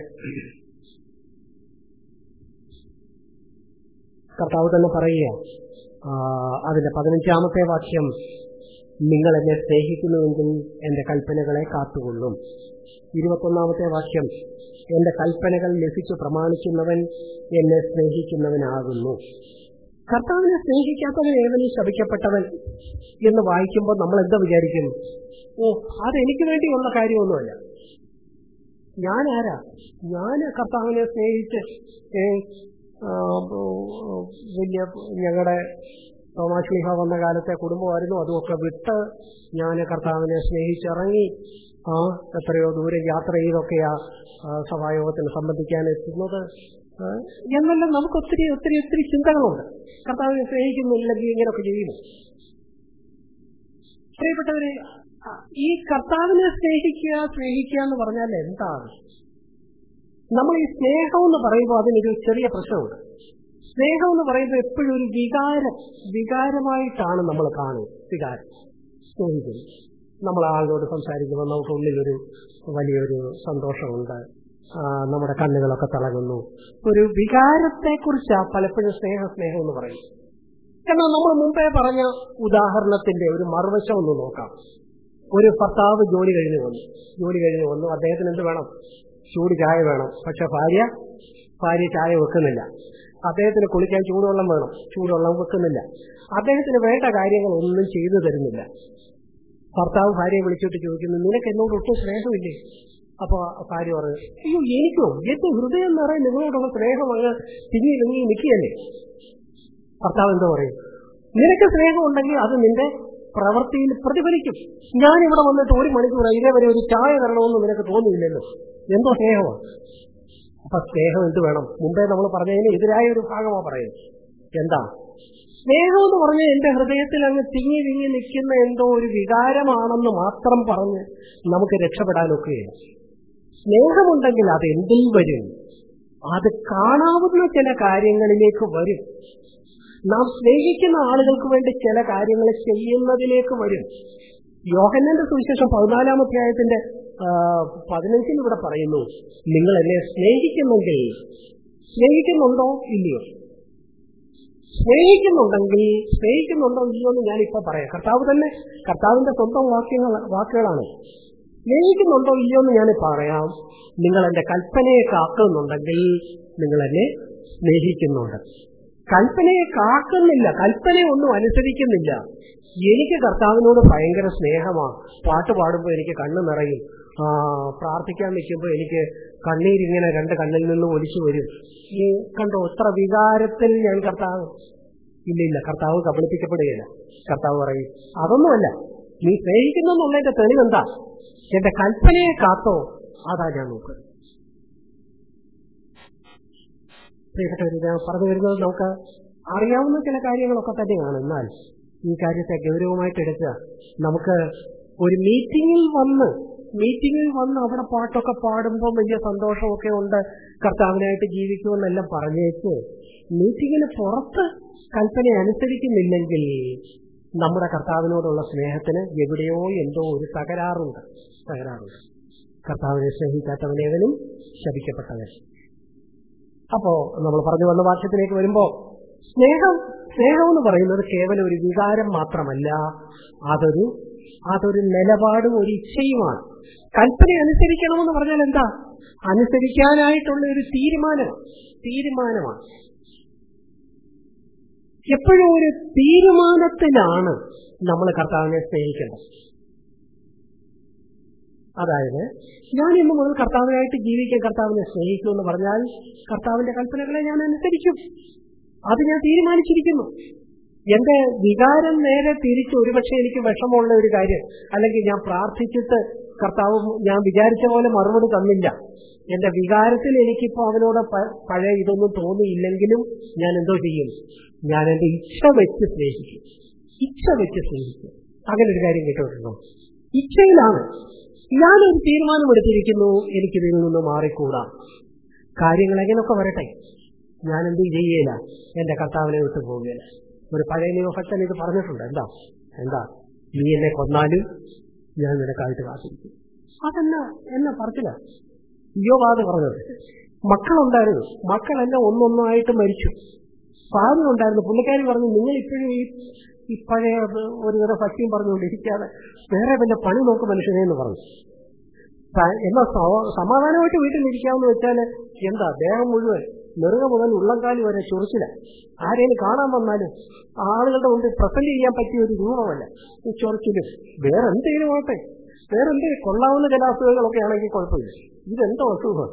കർത്താവ് തന്നെ പറയുക, അതിന്റെ 15-ാമത്തെ വാക്യം, നിങ്ങൾ എന്നെ സ്നേഹിക്കുന്നുവെങ്കിൽ എന്റെ കൽപ്പനകളെ കാത്തുകൊള്ളും. 21-ാമത്തെ വാക്യം, എന്റെ കൽപ്പനകൾ ലഭിച്ചു പ്രമാണിക്കുന്നവൻ എന്നെ സ്നേഹിക്കുന്നവനാകുന്നു. കർത്താവിനെ സ്നേഹിക്കാത്തവൻ ഏവനും ശപിക്കപ്പെട്ടവൻ എന്ന് വായിക്കുമ്പോൾ നമ്മൾ എന്താ വിചാരിക്കും? അതെനിക്ക് വേണ്ടിയുള്ള കാര്യമൊന്നുമല്ല. ഞാൻ ആരാ? ഞാൻ കർത്താവിനെ സ്നേഹിച്ച് വലിയ ഞങ്ങളുടെ തോമാശ്ലീഹ വന്ന കാലത്തെ കുടുംബമായിരുന്നു, അതുമൊക്കെ വിട്ട് ഞാൻ കർത്താവിനെ സ്നേഹിച്ചിറങ്ങി എത്രയോ ദൂരം യാത്ര ചെയ്തൊക്കെയാ സഭായോഗത്തിന് സംബന്ധിക്കാൻ എത്തുന്നത് എന്നെല്ലാം നമുക്ക് ഒത്തിരി ചിന്തകളുണ്ട്. കർത്താവിനെ സ്നേഹിക്കുന്നില്ലെങ്കിൽ ഇങ്ങനെയൊക്കെ ചെയ്യുന്നു. പ്രിയപ്പെട്ടവരെ, ഈ കർത്താവിനെ സ്നേഹിക്കുക എന്ന് പറഞ്ഞാൽ എന്താണ്? നമ്മൾ ഈ സ്നേഹം എന്ന് പറയുമ്പോൾ അതിനൊരു ചെറിയ പ്രശ്നമുണ്ട്. സ്നേഹം എന്ന് പറയുമ്പോൾ എപ്പോഴും ഒരു വികാരമായിട്ടാണ് നമ്മൾ കാണുന്നത്. സ്നേഹിക്കുന്നു. നമ്മൾ ആളോട് സംസാരിക്കുമ്പോൾ നമുക്ക് ഉള്ളിലൊരു വലിയൊരു സന്തോഷമുണ്ട്, നമ്മുടെ കണ്ണുകളൊക്കെ തിളങ്ങുന്നു. ഒരു വികാരത്തെക്കുറിച്ചാണ് പലപ്പോഴും സ്നേഹം എന്ന് പറയും. എന്നാൽ നമ്മൾ മുമ്പേ പറഞ്ഞ ഉദാഹരണത്തിന്റെ ഒരു മറുവശം ഒന്ന് നോക്കാം. ഒരു ഭർത്താവ് ജോലി കഴിഞ്ഞ് വന്നു. അദ്ദേഹത്തിന് എന്ത് വേണം? ചൂട് ചായ വേണം. പക്ഷെ ഭാര്യ ചായ വെക്കുന്നില്ല. അദ്ദേഹത്തിന് കുളിക്കാൻ ചൂടുവെള്ളം വേണം, ചൂടുവെള്ളം വെക്കുന്നില്ല. അദ്ദേഹത്തിന് വേണ്ട കാര്യങ്ങളൊന്നും ചെയ്തു തരുന്നില്ല. ഭർത്താവ് ഭാര്യയെ വിളിച്ചിട്ട് ചോദിക്കുന്നു, നിനക്ക് എന്നോട് ഒട്ടും സ്നേഹമില്ലേ? അപ്പൊ ഭാര്യ പറയും, അയ്യോ എനിക്കോ, എന്റെ ഹൃദയം നിറയെ നിങ്ങളോടുള്ള സ്നേഹം അങ്ങ് തിങ്ങി നിൽക്കുകയല്ലേ. ഭർത്താവ് എന്താ പറയും? നിനക്ക് സ്നേഹമുണ്ടെങ്കിൽ അത് നിന്റെ പ്രവൃത്തിയിൽ പ്രതിഫലിക്കും. ഞാനിവിടെ വന്നിട്ട് 1 മണിക്കൂർ ഇതേവരെ ഒരു ചായ തരണമെന്ന് നിനക്ക് തോന്നിയില്ലല്ലോ, എന്തോ സ്നേഹമാണ്. അപ്പൊ സ്നേഹം എന്ത് വേണം? മുമ്പേ നമ്മൾ പറഞ്ഞതിന് എതിരായ ഒരു ഭാഗമാണ് പറയുന്നത്. എന്താ സ്നേഹം എന്ന് പറഞ്ഞാൽ എന്റെ ഹൃദയത്തിൽ അങ്ങ് തിങ്ങി തിങ്ങി നിൽക്കുന്ന എന്തോ ഒരു വികാരമാണെന്ന് മാത്രം പറഞ്ഞ് നമുക്ക് രക്ഷപ്പെടാനൊക്കെയില്ല. സ്നേഹമുണ്ടെങ്കിൽ അത് എന്തിൽ വരും? അത് കാണാവുന്ന ചില കാര്യങ്ങളിലേക്ക് വരും. നാം സ്നേഹിക്കുന്ന ആളുകൾക്ക് വേണ്ടി ചില കാര്യങ്ങൾ ചെയ്യുന്നതിലേക്ക് വരും. യോഹന്നാന്റെ സുവിശേഷം 14-ാം അധ്യായത്തിന്റെ 15 ഇവിടെ പറയുന്നു, നിങ്ങൾ എന്നെ സ്നേഹിക്കുന്നുണ്ടോ ഇല്ലയോ? സ്നേഹിക്കുന്നുണ്ടോ ഇല്ലയോ എന്ന് ഞാനിപ്പോ പറയാം. കർത്താവിന്റെ സ്വന്തം വാക്കുകളാണ്. സ്നേഹിക്കുന്നുണ്ടോ ഇല്ലയോ എന്ന് ഞാൻ പറയാം. നിങ്ങൾ എന്റെ കൽപ്പനയെ കാക്കുന്നുണ്ടെങ്കിൽ നിങ്ങൾ എന്നെ സ്നേഹിക്കുന്നുണ്ട്. കൽപ്പനയെ കാക്കുന്നില്ല, കൽപ്പനയൊന്നും അനുസരിക്കുന്നില്ല. എനിക്ക് കർത്താവിനോട് ഭയങ്കര സ്നേഹമാണ്. പാട്ട് പാടുമ്പോൾ എനിക്ക് കണ്ണ് നിറയും, പ്രാർത്ഥിക്കാൻ നിൽക്കുമ്പോൾ എനിക്ക് കണ്ണീരിങ്ങനെ 2 കണ്ണിൽ നിന്ന് ഒലിച്ചു വരും. ഈ കണ്ടോ എത്ര വികാരത്തിൽ ഞാൻ കർത്താവ്. ഇല്ല, കർത്താവ് കബളിപ്പിക്കപ്പെടുകയില്ല. കർത്താവ് പറയും, അതൊന്നുമല്ല, നീ സ്നേഹിക്കുന്നെന്നുള്ളതിന്റെ തെളിവെന്താ? എന്റെ കൽപ്പനയെ കാത്തോ, അതാ ഞാൻ നോക്കുക. പ്രിയപ്പെട്ടവർ, ഞാൻ പറഞ്ഞു വരുന്നത് നമുക്ക് അറിയാവുന്ന ചില കാര്യങ്ങളൊക്കെ തന്നെയാണ്. എന്നാൽ ഈ കാര്യത്തെ ഗൗരവമായിട്ട് എടുക്കുക. നമുക്ക് ഒരു മീറ്റിംഗിൽ വന്ന് അവിടെ പാട്ടൊക്കെ പാടുമ്പോൾ വലിയ സന്തോഷമൊക്കെ ഉണ്ട്, കർത്താവിനായിട്ട് ജീവിക്കുമെന്നെല്ലാം പറഞ്ഞേച്ച് മീറ്റിംഗിന് പുറത്ത് കൽപ്പന അനുസരിക്കുന്നില്ലെങ്കിൽ നമ്മുടെ കർത്താവിനോടുള്ള സ്നേഹത്തിന് എവിടെയോ എന്തോ ഒരു തകരാറുണ്ട്. കർത്താവിനെ സ്നേഹിക്കാത്തവനേവനും ശപിക്കപ്പെട്ടവൻ. അപ്പോ നമ്മൾ പറഞ്ഞു വന്ന വാക്യത്തിലേക്ക് വരുമ്പോ സ്നേഹം എന്ന് പറയുന്നത് കേവലം ഒരു വികാരം മാത്രമല്ല, അതൊരു നിലപാടും ഒരു ഇച്ഛയുമാണ്. കൽപ്പന അനുസരിക്കണമെന്ന് പറഞ്ഞാൽ എന്താ? അനുസരിക്കാനായിട്ടുള്ള ഒരു തീരുമാനമാണ്. എപ്പോഴും ഒരു തീരുമാനത്തിലാണ് നമ്മൾ കർത്താവിനെ സ്നേഹിക്കേണ്ടത്. അതായത് ഞാൻ ഇന്ന് മുതൽ കർത്താവിനായിട്ട് ജീവിക്കാൻ കർത്താവിനെ സ്നേഹിക്കും എന്ന് പറഞ്ഞാൽ കർത്താവിന്റെ കൽപ്പനകളെ ഞാൻ അനുസരിക്കും. അത് ഞാൻ തീരുമാനിച്ചിരിക്കുന്നു. എന്റെ വികാരം നേരെ തിരിച്ച് ഒരുപക്ഷെ എനിക്ക് വിഷമമുള്ള ഒരു കാര്യം, അല്ലെങ്കിൽ ഞാൻ പ്രാർത്ഥിച്ചിട്ട് കർത്താവ് ഞാൻ വിചാരിച്ച പോലെ മറുപടി തന്നില്ല, എന്റെ വികാരത്തിൽ എനിക്കിപ്പോ അവനോട് പഴയ ഇതൊന്നും തോന്നിയില്ലെങ്കിലും ഞാൻ എന്തോ ചെയ്യും? ഞാൻ എന്റെ ഇച്ഛ വെച്ച് സ്നേഹിക്കും. അങ്ങനെ ഒരു കാര്യം കേട്ടിട്ടുണ്ടോ? ഇച്ഛയിലാണ് ഞാനൊരു തീരുമാനമെടുത്തിരിക്കുന്നു, എനിക്കിതിൽ നിന്ന് മാറിക്കൂടാ. കാര്യങ്ങൾ എങ്ങനെയൊക്കെ വരട്ടെ, ഞാൻ എന്ത് ചെയ്യേല, എന്റെ കർത്താവിനെ വിട്ടു പോവുകയില്ല. ഒരു പഴയ നിയമഭക്തൻ ഇത് പറഞ്ഞിട്ടുണ്ട്. എന്താ നീ എന്നെ കൊന്നാലും ഞാൻ നിനക്കായിട്ട് കാത്തിരിക്കും. അതെന്നാ പറച്ചില്ല യോബാദ് പറഞ്ഞത്. മക്കളുണ്ടായിരുന്നു, മക്കളെല്ലാം ഒന്നൊന്നായിട്ട് മരിച്ചു. ഭാര്യ ഉണ്ടായിരുന്നു, പുള്ളിക്കാരി പറഞ്ഞു, നിങ്ങൾ ഇപ്പോഴും ഈ പഴയ ഒരുതരം സത്യം പറഞ്ഞുകൊണ്ടിരിക്കാതെ വേറെ വല്ല പണി നോക്ക് മനുഷ്യനെ എന്ന് പറഞ്ഞു. എന്നാ സമാധാനമായിട്ട് വീട്ടിലിരിക്കാമെന്ന് വെച്ചാൽ എന്താ, ദേഹം മുഴുവൻ നെറുക മുതൽ ഉള്ളംകാലി വരെ ചൊറിച്ചില്ല. ആരെയും കാണാൻ വന്നാലും ആളുകളുടെ മുമ്പിൽ പ്രസന്റ് ചെയ്യാൻ പറ്റിയ ഒരു രൂപമല്ല ഈ ചൊറിച്ചിലും. വേറെന്തെങ്കിലും ആവട്ടെ, വേറെന്തെങ്കിലും കൊള്ളാവുന്ന ചില അസുഖങ്ങളൊക്കെ ആണെങ്കിൽ കുഴപ്പമില്ല, ഇതെന്തോ അസുഖം.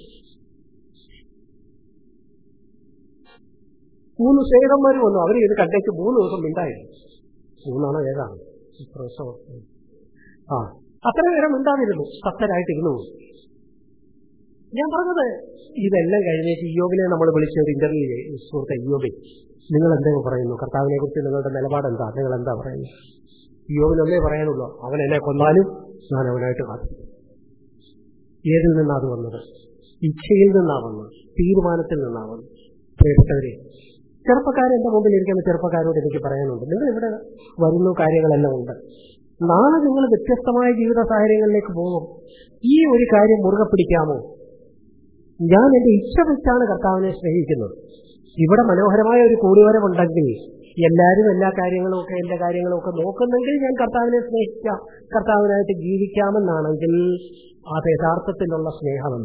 3 സ്നേഹിതന്മാർ വന്നു, അവർ ഇത് കണ്ടേക്ക് 3 ദിവസം മിണ്ടായിരുന്നു. 3 ഏതാണ് പ്രസവം? അത്ര നേരം മിണ്ടാതിരുന്നു, സത്തരായിട്ടിരുന്നു. ഞാൻ പറഞ്ഞത് ഇതെല്ലാം കഴിഞ്ഞേക്ക് ഇയ്യോബിനെ നമ്മൾ വിളിച്ച ഒരു ഇന്റർവ്യൂ ചെയ്തു. സുഹൃത്തെ ഇയ്യോബെ, നിങ്ങൾ എന്തെങ്കിലും പറയുന്നു, കർത്താവിനെ കുറിച്ച് നിങ്ങളുടെ നിലപാട് എന്താ, നിങ്ങൾ എന്താ പറയുന്നത്? ഇയ്യോബിനൊന്നേ പറയാനുള്ളൂ, അവൻ എന്നെ കൊന്നാലും ഞാൻ അവനായിട്ട് കാത്തിരിക്കും. ഏതിൽ നിന്നാ അത് വന്നത്? ഇച്ഛയിൽ നിന്നാ വന്നത്, തീരുമാനത്തിൽ നിന്നാ വന്നത്. പ്രിയപ്പെട്ടവരെ, ചെറുപ്പക്കാരെന്റെ മുമ്പിൽ ഇരിക്കുന്ന ചെറുപ്പക്കാരോട് എനിക്ക് പറയാനുണ്ട്, നിങ്ങൾ ഇവിടെ വരുന്നു, കാര്യങ്ങളെല്ലാം ഉണ്ട്. നാളെ നിങ്ങൾ വ്യത്യസ്തമായ ജീവിത സാഹചര്യങ്ങളിലേക്ക് പോകും. ഈ ഒരു കാര്യം മുറുകെ പിടിക്കാമോ? ഞാൻ എന്റെ ഇച്ഛ വെച്ചാണ് കർത്താവിനെ സ്നേഹിക്കുന്നത്. ഇവിടെ മനോഹരമായ ഒരു കൂടിവരവുണ്ടെങ്കിൽ എല്ലാവരും എല്ലാ കാര്യങ്ങളും ഒക്കെ എന്റെ കാര്യങ്ങളും ഒക്കെ നോക്കുന്നെങ്കിൽ ഞാൻ കർത്താവിനെ സ്നേഹിക്കാം, കർത്താവിനായിട്ട് ജീവിക്കാമെന്നാണെങ്കിൽ അത് യഥാർത്ഥത്തിലുള്ള സ്നേഹമല്ല.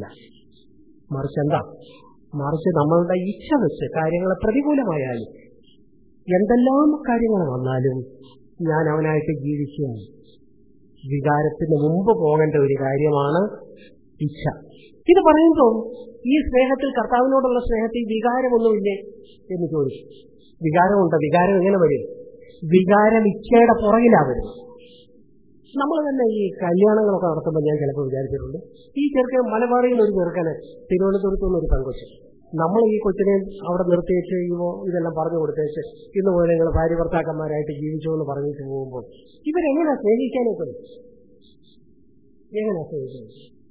മറിച്ച് നമ്മളുടെ ഇച്ഛ വെച്ച് കാര്യങ്ങളെ പ്രതികൂലമായാലും എന്തെല്ലാം കാര്യങ്ങൾ വന്നാലും ഞാൻ അവനായിട്ട് ജീവിക്കും. വികാരത്തിന് മുമ്പ് പോകേണ്ട ഒരു കാര്യമാണ് ഇച്ഛ. ഇത് പറയുമ്പോൾ ഈ സ്നേഹത്തിൽ, കർത്താവിനോടുള്ള സ്നേഹത്തിൽ വികാരമൊന്നുമില്ലേ എന്ന് ചോദിച്ചു. വികാരമുണ്ട്. വികാരം എങ്ങനെ വരും? വികാരം ഇച്ഛയുടെ പുറകിലാ വരും. നമ്മൾ തന്നെ ഈ കല്യാണങ്ങളൊക്കെ നടത്തുമ്പോൾ ഞാൻ ചിലപ്പോൾ വിചാരിച്ചിട്ടുണ്ട്, ഈ ചെറുക്കൻ മലബാറിൽ ഒരു ചെറുക്കന് തിരുവനന്തപുരത്ത് നിന്നൊരു പെങ്കൊച്ച് നമ്മൾ ഈ കൊച്ചിനെ അവിടെ നിർത്തിയേച്ച് ഇതെല്ലാം പറഞ്ഞു കൊടുത്തേച്ച് ഇന്ന് മുതൽ നിങ്ങൾ ഭാര്യ ഭർത്താക്കന്മാരായിട്ട് ജീവിച്ചു എന്ന് പറഞ്ഞിട്ട് പോകുമ്പോൾ ഇവരെങ്ങനെയാ സ്നേഹിക്കാനൊക്കെ? എങ്ങനെയാ സ്നേഹിക്കുന്നത്?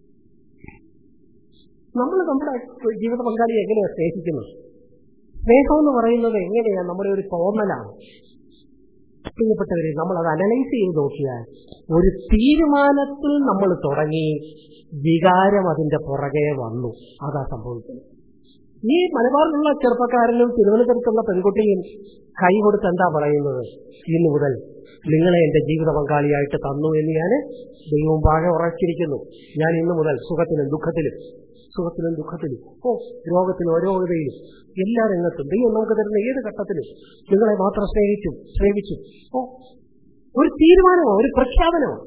നമ്മൾ നമ്മുടെ ജീവിത പങ്കാളിയെ എങ്ങനെയാ സ്നേഹിക്കുന്നത്? സ്നേഹം എന്ന് പറയുന്നത് എങ്ങനെയാ? നമ്മുടെ ഒരു തോന്നലാണ്. പ്രിയപ്പെട്ടവരെ, നമ്മൾ അത് അനലൈസ് ചെയ്ത് നോക്കിയാൽ ഒരു തീരുമാനത്തിൽ നമ്മൾ തുടങ്ങി വികാരം അതിന്റെ പുറകെ വന്നു. അതാ സംഭവിക്കുന്നത്. ഈ മലബാറിലുള്ള ചെറുപ്പക്കാരനും തിരുവനന്തപുരത്തുള്ള പെൺകുട്ടിയും കൈ കൊടുത്ത് എന്താ പറയുന്നത്? ഇന്നു മുതൽ നിങ്ങളെ എന്റെ ജീവിത പങ്കാളിയായിട്ട് തന്നു എന്ന് ഞാൻ ദൈവം പാഴെ ഉറച്ചിരിക്കുന്നു. ഞാൻ ഇന്നു മുതൽ സുഖത്തിലും ദുഃഖത്തിലും രോഗത്തിലും അരോഗതയിലും എല്ലാ രംഗത്തും ദൈവം നമുക്ക് തരുന്ന ഏത് ഘട്ടത്തിലും നിങ്ങളെ മാത്രം സ്നേഹിച്ചു. ഒരു തീരുമാനമാണ്, ഒരു പ്രഖ്യാപനമാണ്,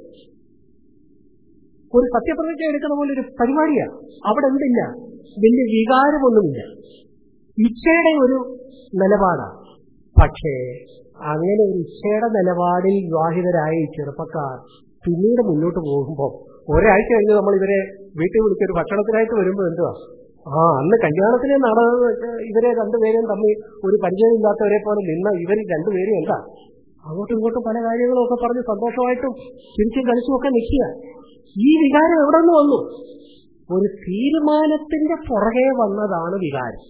ഒരു സത്യപ്രതിജ്ഞ എടുക്കുന്ന പോലെ ഒരു പരിപാടിയാണ്. അവിടെ എന്തില്ല? വലിയ വികാരമൊന്നുമില്ല. ഇച്ഛയുടെ ഒരു നിലപാടാണ്. പക്ഷേ അങ്ങനെ ഒരു ഇച്ഛയുടെ നിലപാടിൽ വിവാഹിതരായ ഈ ചെറുപ്പക്കാർ പിന്നീട് മുന്നോട്ട് പോകുമ്പോൾ ഒരാഴ്ച കഴിഞ്ഞ് നമ്മൾ ഇവരെ വീട്ടിൽ വിളിച്ചൊരു ഭക്ഷണത്തിനായിട്ട് വരുമ്പോൾ എന്തുവാ, അന്ന് കല്യാണത്തിന് ഇവരെ രണ്ടുപേരും തമ്മിൽ ഒരു പരിചയമില്ലാത്തവരെ പോലെ നിന്ന് ഇവർ രണ്ടുപേരും എന്താ അങ്ങോട്ടും ഇങ്ങോട്ടും പല കാര്യങ്ങളും ഒക്കെ പറഞ്ഞ് സന്തോഷമായിട്ടും ചിരിച്ചും കളിച്ചും ഒക്കെ നിൽക്കുക. ഈ വികാരം എവിടെ നിന്ന് വന്നു? ഒരു തീരുമാനത്തിന്റെ പുറകെ വന്നതാണ് വികാരം.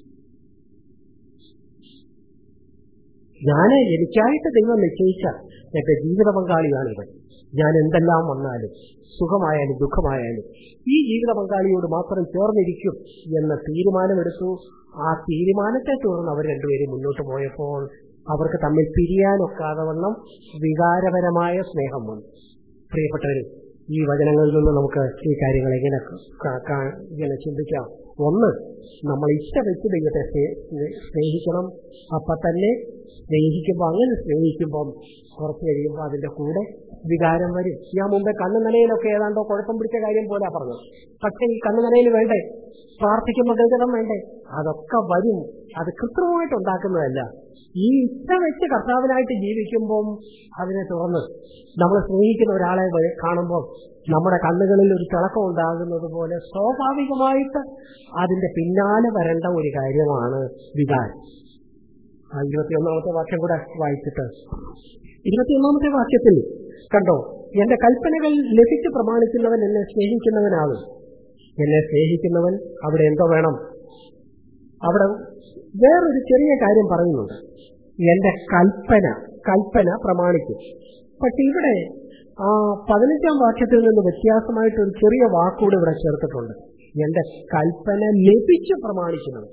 എനിക്കായിട്ട് ദൈവം നിശ്ചയിച്ച എന്റെ ജീവിത പങ്കാളിയാണിവൻ. ഞാൻ എന്തെല്ലാം വന്നാലും സുഖമായാലും ദുഃഖമായാലും ഈ ജീവിത പങ്കാളിയോട് മാത്രം ചേർന്നിരിക്കും എന്ന തീരുമാനമെടുത്തു. ആ തീരുമാനത്തെ തുടർന്ന് അവർ രണ്ടുപേരും മുന്നോട്ട് പോയപ്പോൾ അവർക്ക് തമ്മിൽ പിരിയാനൊക്കാതെ വണ്ണം വികാരപരമായ സ്നേഹം വന്നു. പ്രിയപ്പെട്ടവരും, ഈ വചനങ്ങളിൽ നിന്ന് നമുക്ക് ഈ കാര്യങ്ങൾ എങ്ങനെ ചിന്തിക്കാം? ഒന്ന്, നമ്മൾ ഇഷ്ട വെച്ച് ദൈവത്തെ സ്നേഹിക്കണം. അപ്പൊ തന്നെ അങ്ങനെ സ്നേഹിക്കുമ്പം കുറച്ച് കഴിയുമ്പോൾ അതിന്റെ കൂടെ വികാരം വരും. ഞാൻ മുമ്പേ കണ്ണുനനയിലൊക്കെ ഏതാണ്ടോ കുഴപ്പം പിടിച്ച കാര്യം പോലെ പറഞ്ഞത്. പക്ഷെ ഈ കണ്ണുനനയിൽ വേണ്ടേ? പ്രാർത്ഥിക്കുമ്പോൾ ഗൗരവം വേണ്ടേ? അതൊക്കെ വരും. അത് കൃത്രിമമായിട്ട് ഉണ്ടാക്കുന്നതല്ല. ഈ ഇഷ്ട വെച്ച് കർത്താവിനായിട്ട് ജീവിക്കുമ്പം അതിനെ തുറന്ന് നമ്മൾ സ്നേഹിക്കുന്ന ഒരാളെ കാണുമ്പോൾ നമ്മുടെ കണ്ണുകളിൽ ഒരു തിളക്കം ഉണ്ടാകുന്നത് പോലെ സ്വാഭാവികമായിട്ട് അതിന്റെ പിന്നാലെ വരേണ്ട ഒരു കാര്യമാണ് വികാരം. 21-ാമത്തെ വാക്യം കൂടെ വായിച്ചിട്ട്, 21-ാമത്തെ വാക്യത്തിൽ കണ്ടോ, എന്റെ കൽപ്പനകൾ ലഭിച്ച് പ്രമാണിക്കുന്നവൻ എന്നെ സ്നേഹിക്കുന്നവനാകും. എന്നെ സ്നേഹിക്കുന്നവൻ അവിടെ എന്തോ വേണം? അവിടെ വേറൊരു ചെറിയ കാര്യം പറയുന്നുണ്ട്. എന്റെ കൽപ്പന പ്രമാണിക്കും. പക്ഷെ ഇവിടെ 15-ാം വാക്യത്തിൽ നിന്ന് വ്യത്യാസമായിട്ട് ഒരു ചെറിയ വാക്കുകൂടെ ഇവിടെ ചേർത്തിട്ടുണ്ട്. എന്റെ കൽപ്പന ലഭിച്ച് പ്രമാണിക്കുന്നത്.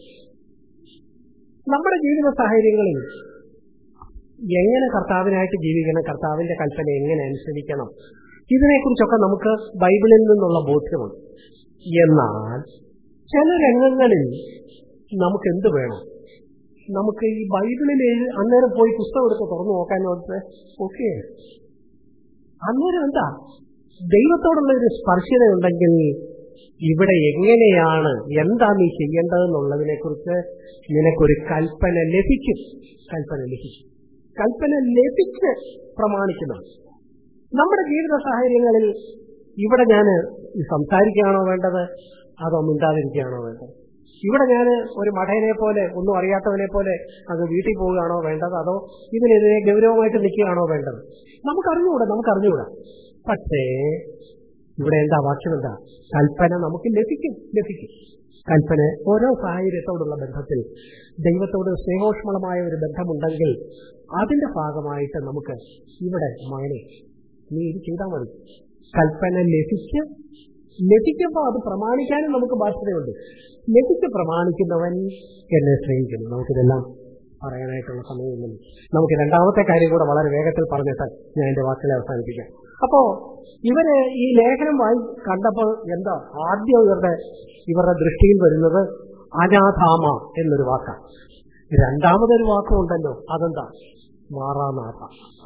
നമ്മുടെ ജീവിത സാഹചര്യങ്ങളിൽ എങ്ങനെ കർത്താവിനായിട്ട് ജീവിക്കണം, കർത്താവിന്റെ കൽപ്പന എങ്ങനെ അനുസരിക്കണം, ഇതിനെക്കുറിച്ചൊക്കെ നമുക്ക് ബൈബിളിൽ നിന്നുള്ള ബോധ്യമുണ്ട്. എന്നാൽ ചില രംഗങ്ങളിൽ നമുക്ക് എന്ത് വേണം? നമുക്ക് ഈ ബൈബിളിൽ അന്നേരം പോയി പുസ്തകം എടുത്ത് തുറന്നു നോക്കാനോട്ട് ഓക്കെ. അന്നേരം എന്താ ദൈവത്തോടുള്ള ഒരു സ്പർശനയുണ്ടെങ്കിൽ ഇവിടെ എങ്ങനെയാണ്, എന്താ നീ ചെയ്യേണ്ടതെന്നുള്ളതിനെ കുറിച്ച് നിനക്കൊരു കൽപ്പന ലഭിക്കും. കൽപ്പന ലഭിച്ച് പ്രമാണിക്കണം. നമ്മുടെ ജീവിത സാഹചര്യങ്ങളിൽ ഇവിടെ ഞാൻ സംസാരിക്കുകയാണോ വേണ്ടത്, അതോ മിണ്ടാതിരിക്കുകയാണോ വേണ്ടത്? ഇവിടെ ഞാൻ ഒരു മഠയനെ പോലെ, ഒന്നും അറിയാത്തവനെ പോലെ അങ്ങ് വീട്ടിൽ പോവുകയാണോ വേണ്ടത്, അതോ ഇതിനെതിരെ ഗൗരവമായിട്ട് നിൽക്കുകയാണോ വേണ്ടത്? നമുക്കറിഞ്ഞുകൂടാ. പക്ഷേ ഇവിടെ എന്താ വാക്യം? എന്താ? കൽപ്പന നമുക്ക് ലഭിക്കും. കൽപ്പന ഓരോ സാഹചര്യത്തോടുള്ള ബന്ധത്തിൽ ദൈവത്തോട് സ്നേഹോഷ്മളമായ ഒരു ബന്ധമുണ്ടെങ്കിൽ അതിന്റെ ഭാഗമായിട്ട് നമുക്ക് ഇവിടെ മകനെ നീ ഇത് ചെയ്താൽ മതി. കൽപ്പന ലഭിക്കുമ്പോൾ അത് പ്രമാണിക്കാനും നമുക്ക് ബാധ്യതയുണ്ട്. ലഭിച്ച് പ്രമാണിക്കുന്നവൻ എന്നെ സ്നേഹിക്കുന്നു. നമുക്കിതെല്ലാം പറയാനായിട്ടുള്ള സമയമൊന്നും. നമുക്ക് രണ്ടാമത്തെ കാര്യം കൂടെ വളരെ വേഗത്തിൽ പറഞ്ഞിട്ട് ഞാൻ എന്റെ വാക്കുകളെ അവസാനിപ്പിക്കാം. അപ്പോ ഇവര് ഈ ലേഖനം കണ്ടപ്പോൾ എന്താ ആദ്യം ഇവരുടെ ദൃഷ്ടിയിൽ വരുന്നത്? അനാഥാമ എന്നൊരു വാക്കാണ്. രണ്ടാമതൊരു വാക്കും ഉണ്ടല്ലോ, അതെന്താ? മാറാനാഥ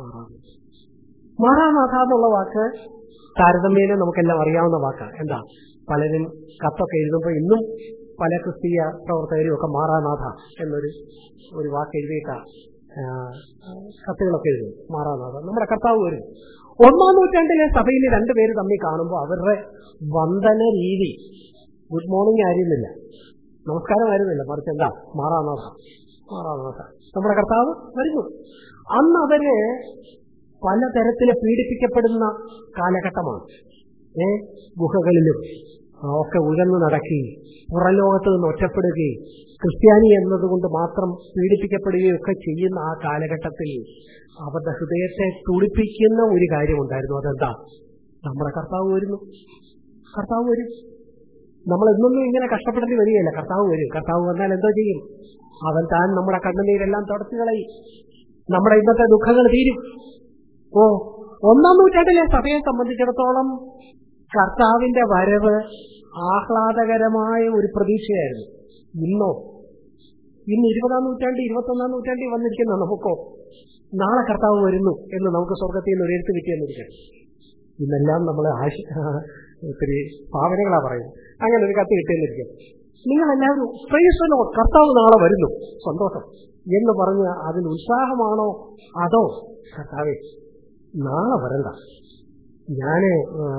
എന്നുള്ള വാക്ക് താരതമ്യേന നമുക്കെല്ലാം അറിയാവുന്ന വാക്കാണ്. എന്താ? പലരും കത്തൊക്കെ എഴുതുമ്പോൾ ഇന്നും പല ക്രിസ്തീയ പ്രവർത്തകരും ഒക്കെ മാറാനാഥ എന്നൊരു വാക്ക് എഴുതിയിട്ടാ കത്തുകളൊക്കെ എഴുതും. മാറാനാഥ, നമ്മുടെ കർത്താവ് വരും. 1-ാം നൂറ്റാണ്ടിലെ സഭയിൽ രണ്ടുപേര് തമ്മിൽ കാണുമ്പോൾ അവരുടെ വന്ദന രീതി ഗുഡ് മോർണിംഗ് ആയിരുന്നില്ല. നമസ്കാരമായിരുന്നില്ല, മറിച്ച് എന്താ? മാറാനാഥ. നമ്മുടെ കർത്താവ് വരുന്നു. അന്ന് അവര് പലതരത്തില് പീഡിപ്പിക്കപ്പെടുന്ന കാലഘട്ടമാണ്. ഗുഹകളിലും ഒക്കെ ഉഴന്നു നടക്കുകയും പുറലോകത്ത് നിന്ന് ഒറ്റപ്പെടുകയും ക്രിസ്ത്യാനി എന്നതുകൊണ്ട് മാത്രം പീഡിപ്പിക്കപ്പെടുകയും ഒക്കെ ചെയ്യുന്ന ആ കാലഘട്ടത്തിൽ അവരുടെ ഹൃദയത്തെ തുടിപ്പിക്കുന്ന ഒരു കാര്യമുണ്ടായിരുന്നു. അതെന്താ? നമ്മുടെ കർത്താവ് വരുന്നു. കർത്താവ് വരും. നമ്മൾ എന്നൊന്നും ഇങ്ങനെ കഷ്ടപ്പെടേണ്ടി വരികയില്ല. കർത്താവ് വരും. കർത്താവ് വന്നാൽ എന്തോ ചെയ്യും? അവൻ താൻ നമ്മുടെ കണ്ണുനീരെല്ലാം തുടച്ചു കളയും. നമ്മുടെ ഇന്നത്തെ ദുഃഖങ്ങൾ തീരും. ഒന്നാം നൂറ്റാണ്ടിലെ സഭയെ സംബന്ധിച്ചിടത്തോളം കർത്താവിന്റെ വരവ് ആഹ്ലാദകരമായ ഒരു പ്രതീക്ഷയായിരുന്നു. ഇന്ന് 20-ാം നൂറ്റാണ്ട് 21-ാം നൂറ്റാണ്ടിൽ വന്നിരിക്കുന്ന നമുക്കോ നാളെ കർത്താവ് വരുന്നു എന്ന് നമുക്ക് സ്വർഗത്തിൽ നിന്ന് ഒരെഴുത്ത് കിട്ടിയെന്നിരിക്കണം. ഇന്നെല്ലാം നമ്മൾ ഒത്തിരി ഭാവനകളാ പറയുന്നത്. അങ്ങനെ ഒരു കത്ത് കിട്ടിയെന്നിരിക്കും. നിങ്ങളെല്ലാവരും പ്രൈസ് ദി ലോർഡ്, കർത്താവ് നാളെ വരുന്നു, സന്തോഷം എന്ന് പറഞ്ഞ് അതിൽ ഉത്സാഹമാണോ? അതോ കർത്താവേ നാളെ വരണ്ട, ഞാന്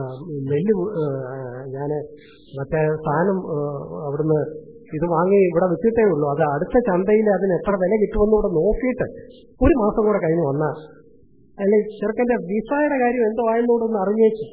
മറ്റേ സാധനം അവിടുന്ന് ഇത് വാങ്ങി ഇവിടെ വെച്ചിട്ടേ ഉള്ളൂ, അത് അടുത്ത ചന്തയിൽ അതിന് എത്ര വില കിട്ടുമെന്ന് കൂടെ നോക്കിയിട്ട് ഒരു മാസം കൂടെ കഴിഞ്ഞ് വന്നാൽ, അല്ലെ ചെറുക്കന്റെ വിസയുടെ കാര്യം എന്തോ ആയെന്നൂടെ ഒന്ന് അറിഞ്ഞേച്ചു.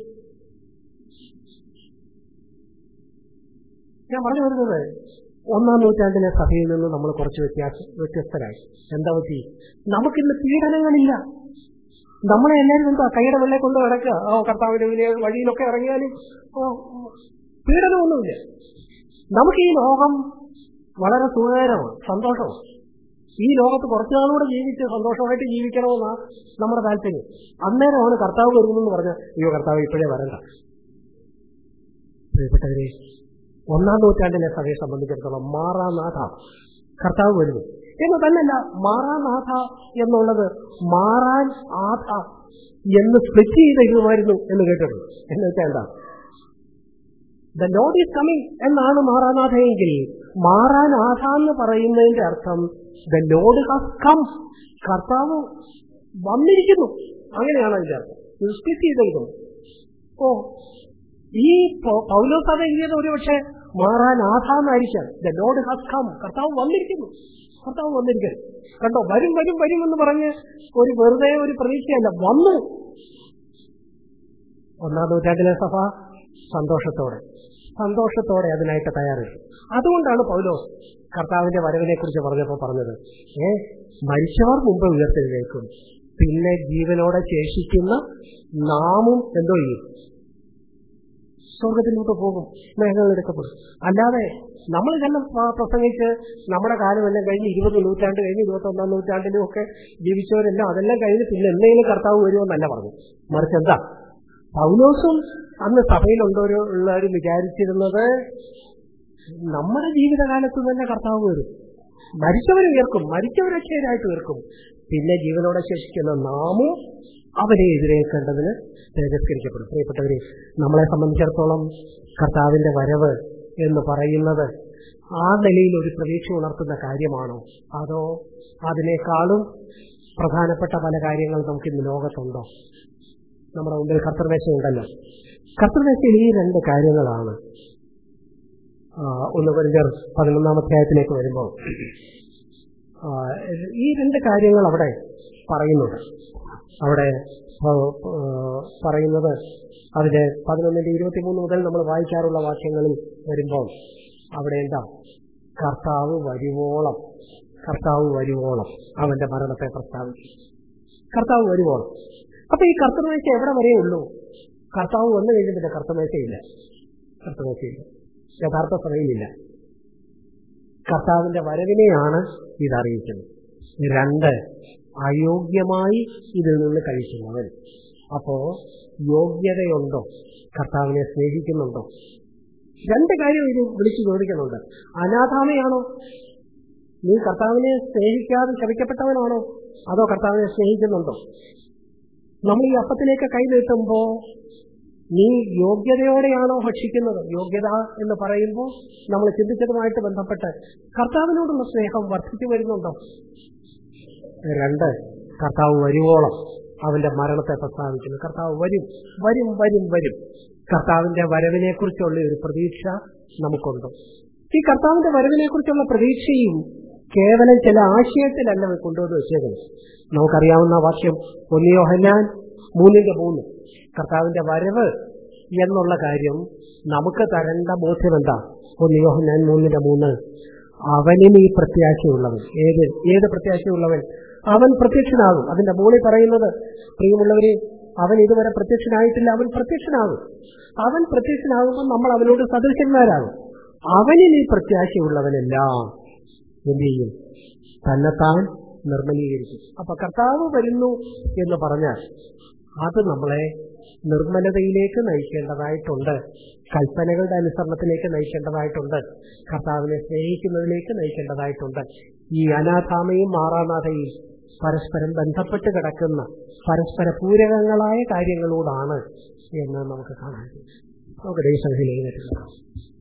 ഞാൻ പറഞ്ഞു വരുന്നത്, 1-ാം നൂറ്റാണ്ടിലെ സഭയിൽ നിന്ന് നമ്മൾ കുറച്ച് വ്യത്യസ്തരായി. എന്താ പറ്റി? നമുക്കിന്ന് പീഡനങ്ങളില്ല. നമ്മളെ എല്ലാവരും എന്താ കൈയുടെ വെള്ളയെ കൊണ്ട് കിടക്കുക. കർത്താവിന്റെ വഴിയിലൊക്കെ ഇറങ്ങിയാലും പീഡനമൊന്നുമില്ല. നമുക്ക് ഈ ലോകം വളരെ സുഖകരമാണ്, സന്തോഷമാണ്. ഈ ലോകത്ത് കുറച്ചുനാളുകൂടെ ജീവിച്ച് സന്തോഷമായിട്ട് ജീവിക്കണമെന്നാണ് നമ്മുടെ താല്പര്യം. അന്നേരമാണ് കർത്താവ് വരുന്നെന്ന് പറഞ്ഞാൽ അയ്യോ കർത്താവ് ഇപ്പോഴേ വരണ്ട. പ്രിയപ്പെട്ടവരെ, 1-ാം നൂറ്റാണ്ടിലെ സഭയെ സംബന്ധിച്ചിടത്തോളം മാറാനാഥ കർത്താവ് വരുന്നു എന്ന് തന്നെയല്ല, മാറാനാഥ എന്നുള്ളത് മാറാൻ ആഥ എന്ന് സ്പ്ലിറ്റ് ചെയ്തിരുമായിരുന്നു എന്ന് കേട്ടിട്ടുണ്ട്. എന്ന് വെച്ചാൽ എന്താ? ദ ലോർഡ് ഈസ് കമ്മിങ് എന്നാണ് മാറാനാഥയെങ്കിൽ, മാറാനാഥ എന്ന് പറയുന്നതിന്റെ അർത്ഥം ദ ലോർഡ് ഹാസ് കം, കർത്താവ് വന്നിരിക്കുന്നു, അങ്ങനെയാണ് അതിന്റെ അർത്ഥം. ഇത് സ്പ്ലിറ്റ് ചെയ്തിരിക്കുന്നു. ഈ പൗലോസ് അത് എഴുതിയത് ഒരുപക്ഷെ മാറാനാഥ എന്നായിരിക്കാം. ദ ലോർഡ് ഹാസ് കം, കർത്താവ് വന്നിരിക്കുന്നു, കർത്താവ് വന്നിരിക്കുന്നു. കണ്ടോ, വരും വരും വരും എന്ന് പറഞ്ഞ് ഒരു വെറുതെ ഒരു പ്രതീക്ഷയല്ല, വന്നു. 1-ാം നൂറ്റാണ്ടിലെ സഭ സന്തോഷത്തോടെ അതിനായിട്ട് തയ്യാറെടുത്തു. അതുകൊണ്ടാണ് പൗലോസ് കർത്താവിന്റെ വരവിനെ കുറിച്ച് പറഞ്ഞപ്പോൾ പറഞ്ഞത്, മരിച്ചവർ മുമ്പ് ഉയർത്തെഴുന്നേൽക്കും, പിന്നെ ജീവനോടെ ശേഷിക്കുന്ന നാമും എന്തോ ചെയ്യും? സ്വർഗത്തിലോട്ട് പോകും, മേഘങ്ങളെടുക്കപ്പെടും. അല്ലാതെ നമ്മൾ ഇതെല്ലാം പ്രസംഗിച്ച് നമ്മുടെ കാലമെല്ലാം കഴിഞ്ഞ് 20 നൂറ്റാണ്ട് കഴിഞ്ഞ് 21-ാം നൂറ്റാണ്ടിലും ഒക്കെ ജീവിച്ചവരെല്ലാം അതെല്ലാം കഴിഞ്ഞ് പിന്നെ എന്തെങ്കിലും കർത്താവ് വരുമെന്നല്ല പറഞ്ഞു. മറിച്ച് എന്താ? പൗലോസും അന്ന് സഭയിലുള്ളവരും വിചാരിച്ചിരുന്നത് നമ്മുടെ ജീവിതകാലത്ത് തന്നെ കർത്താവ് വരും, മരിച്ചവരെ ഉയർക്കും, മരിച്ചവരക്ഷയരായിട്ട് ഉയർക്കും, പിന്നെ ജീവനോടെ ശേഷിക്കുന്ന നാമും അവരെ എതിരേൽക്കേണ്ടതിന് തേജസ്കരിക്കപ്പെടും. പ്രിയപ്പെട്ടവരെ, നമ്മളെ സംബന്ധിച്ചിടത്തോളം കർത്താവിന്റെ വരവ് എന്ന് പറയുന്നത് ആ നിലയിൽ ഒരു പ്രതീക്ഷ ഉണർത്തുന്ന കാര്യമാണോ? അതോ അതിനേക്കാളും പ്രധാനപ്പെട്ട പല കാര്യങ്ങൾ നമുക്ക് ഇന്ന് ലോകത്തുണ്ടോ? നമ്മുടെ മുമ്പിൽ കർത്തൃമേശയുണ്ടല്ലോ. കർത്തൃമേശയിൽ ഈ 2 കാര്യങ്ങളാണ്. 1 കൊരിന്ത്യർ 11-ാം അധ്യായത്തിലേക്ക് വരുമ്പോൾ ഈ 2 കാര്യങ്ങൾ അവിടെ പറയുന്നുണ്ട്. അവിടെ പറയുന്നത് അതിന്റെ 11-23 മുതൽ നമ്മൾ വായിക്കാറുള്ള വാക്യങ്ങളിൽ വരുമ്പോൾ അവിടെ എന്താ? കർത്താവ് വരുവോളം അവന്റെ മരണത്തെ പ്രസ്താവിച്ചു. കർത്താവ് വരുവോളം. അപ്പൊ ഈ കർത്തൃമേശ എവിടെ വരെയുള്ളൂ? കർത്താവ് വന്നു കഴിഞ്ഞിട്ട് കർത്തൃമേശയില്ല, യഥാർത്ഥ സഭയിലില്ല. കർത്താവിന്റെ വരവിനെയാണ് ഇതറിയിക്കുന്നത്. 2, അയോഗ്യമായി ഇതിൽ നിന്ന് കഴിക്കുന്നവൻ. അപ്പോ യോഗ്യതയുണ്ടോ? കർത്താവിനെ സ്നേഹിക്കുന്നുണ്ടോ? 2 കാര്യം ഇത് വിളിച്ചു ചോദിക്കുന്നുണ്ട്. അനാഥാമയാണോ? നീ കർത്താവിനെ സ്നേഹിക്കാതെ ശപിക്കപ്പെട്ടവനാണോ? അതോ കർത്താവിനെ സ്നേഹിക്കുന്നുണ്ടോ? നമ്മൾ ഈ അപ്പത്തിലേക്ക് കൈ നീട്ടുമ്പോ നീ യോഗ്യതയോടെയാണോ ഭക്ഷിക്കുന്നത്? യോഗ്യത എന്ന് പറയുമ്പോൾ നമ്മൾ ചിന്തിച്ചതുമായിട്ട് ബന്ധപ്പെട്ട് കർത്താവിനോടുള്ള സ്നേഹം വർദ്ധിച്ചു വരുന്നുണ്ടോ? 2, കർത്താവ് വരുവോളം അവന്റെ മരണത്തെ പ്രസ്താവിക്കുന്നു. കർത്താവ് വരും വരും വരും വരും. കർത്താവിന്റെ വരവിനെ കുറിച്ചുള്ള ഒരു പ്രതീക്ഷ നമുക്കുണ്ടോ? ഈ കർത്താവിന്റെ വരവിനെ കുറിച്ചുള്ള പ്രതീക്ഷയും കേവലം ചില ആശയത്തിലല്ല കൊണ്ടുവന്ന് വെച്ചേക്കുന്നത്. നമുക്കറിയാവുന്ന വാക്യം 1 യോഹന്നാൻ 3:3. കർത്താവിന്റെ വരവ് എന്നുള്ള കാര്യം നമുക്ക് തരേണ്ട ബോധ്യം എന്താ? 1 യോഹന്നാൻ 3:3. അവനിൽ ഈ പ്രത്യാശയുള്ളവൻ. ഏത് പ്രത്യാശയുള്ളവൻ? അവൻ പ്രത്യക്ഷനാകും. അതിന്റെ മുകളിൽ പറയുന്നത്, പ്രിയമുള്ളവരെ, അവൻ ഇതുവരെ പ്രത്യക്ഷനായിട്ടില്ല, അവൻ പ്രത്യക്ഷനാകും. അവൻ പ്രത്യക്ഷനാകുമ്പോൾ നമ്മൾ അവനോട് സദൃശന്മാരാകും. അവനിൽ ഈ പ്രത്യാശയുള്ളവനെല്ലാം എന്ത് ചെയ്യും? തന്നെത്താൻ നിർമ്മലീകരിക്കും. അപ്പൊ കർത്താവ് വരുന്നു എന്ന് പറഞ്ഞാൽ അത് നമ്മളെ നിർമ്മലതയിലേക്ക് നയിക്കേണ്ടതായിട്ടുണ്ട്, കൽപ്പനകളുടെ അനുസരണത്തിലേക്ക് നയിക്കേണ്ടതായിട്ടുണ്ട്, കർത്താവിനെ സ്നേഹിക്കുന്നതിലേക്ക് നയിക്കേണ്ടതായിട്ടുണ്ട്. ഈ അനാഥാമയും മാറാനാഥയും പരസ്പരം ബന്ധപ്പെട്ട് കിടക്കുന്ന പരസ്പര പൂരകങ്ങളായ കാര്യങ്ങളോടാണ് എന്ന് നമുക്ക് കാണാൻ. നമുക്ക് ദൈവസന്നിധിയിലേക്ക്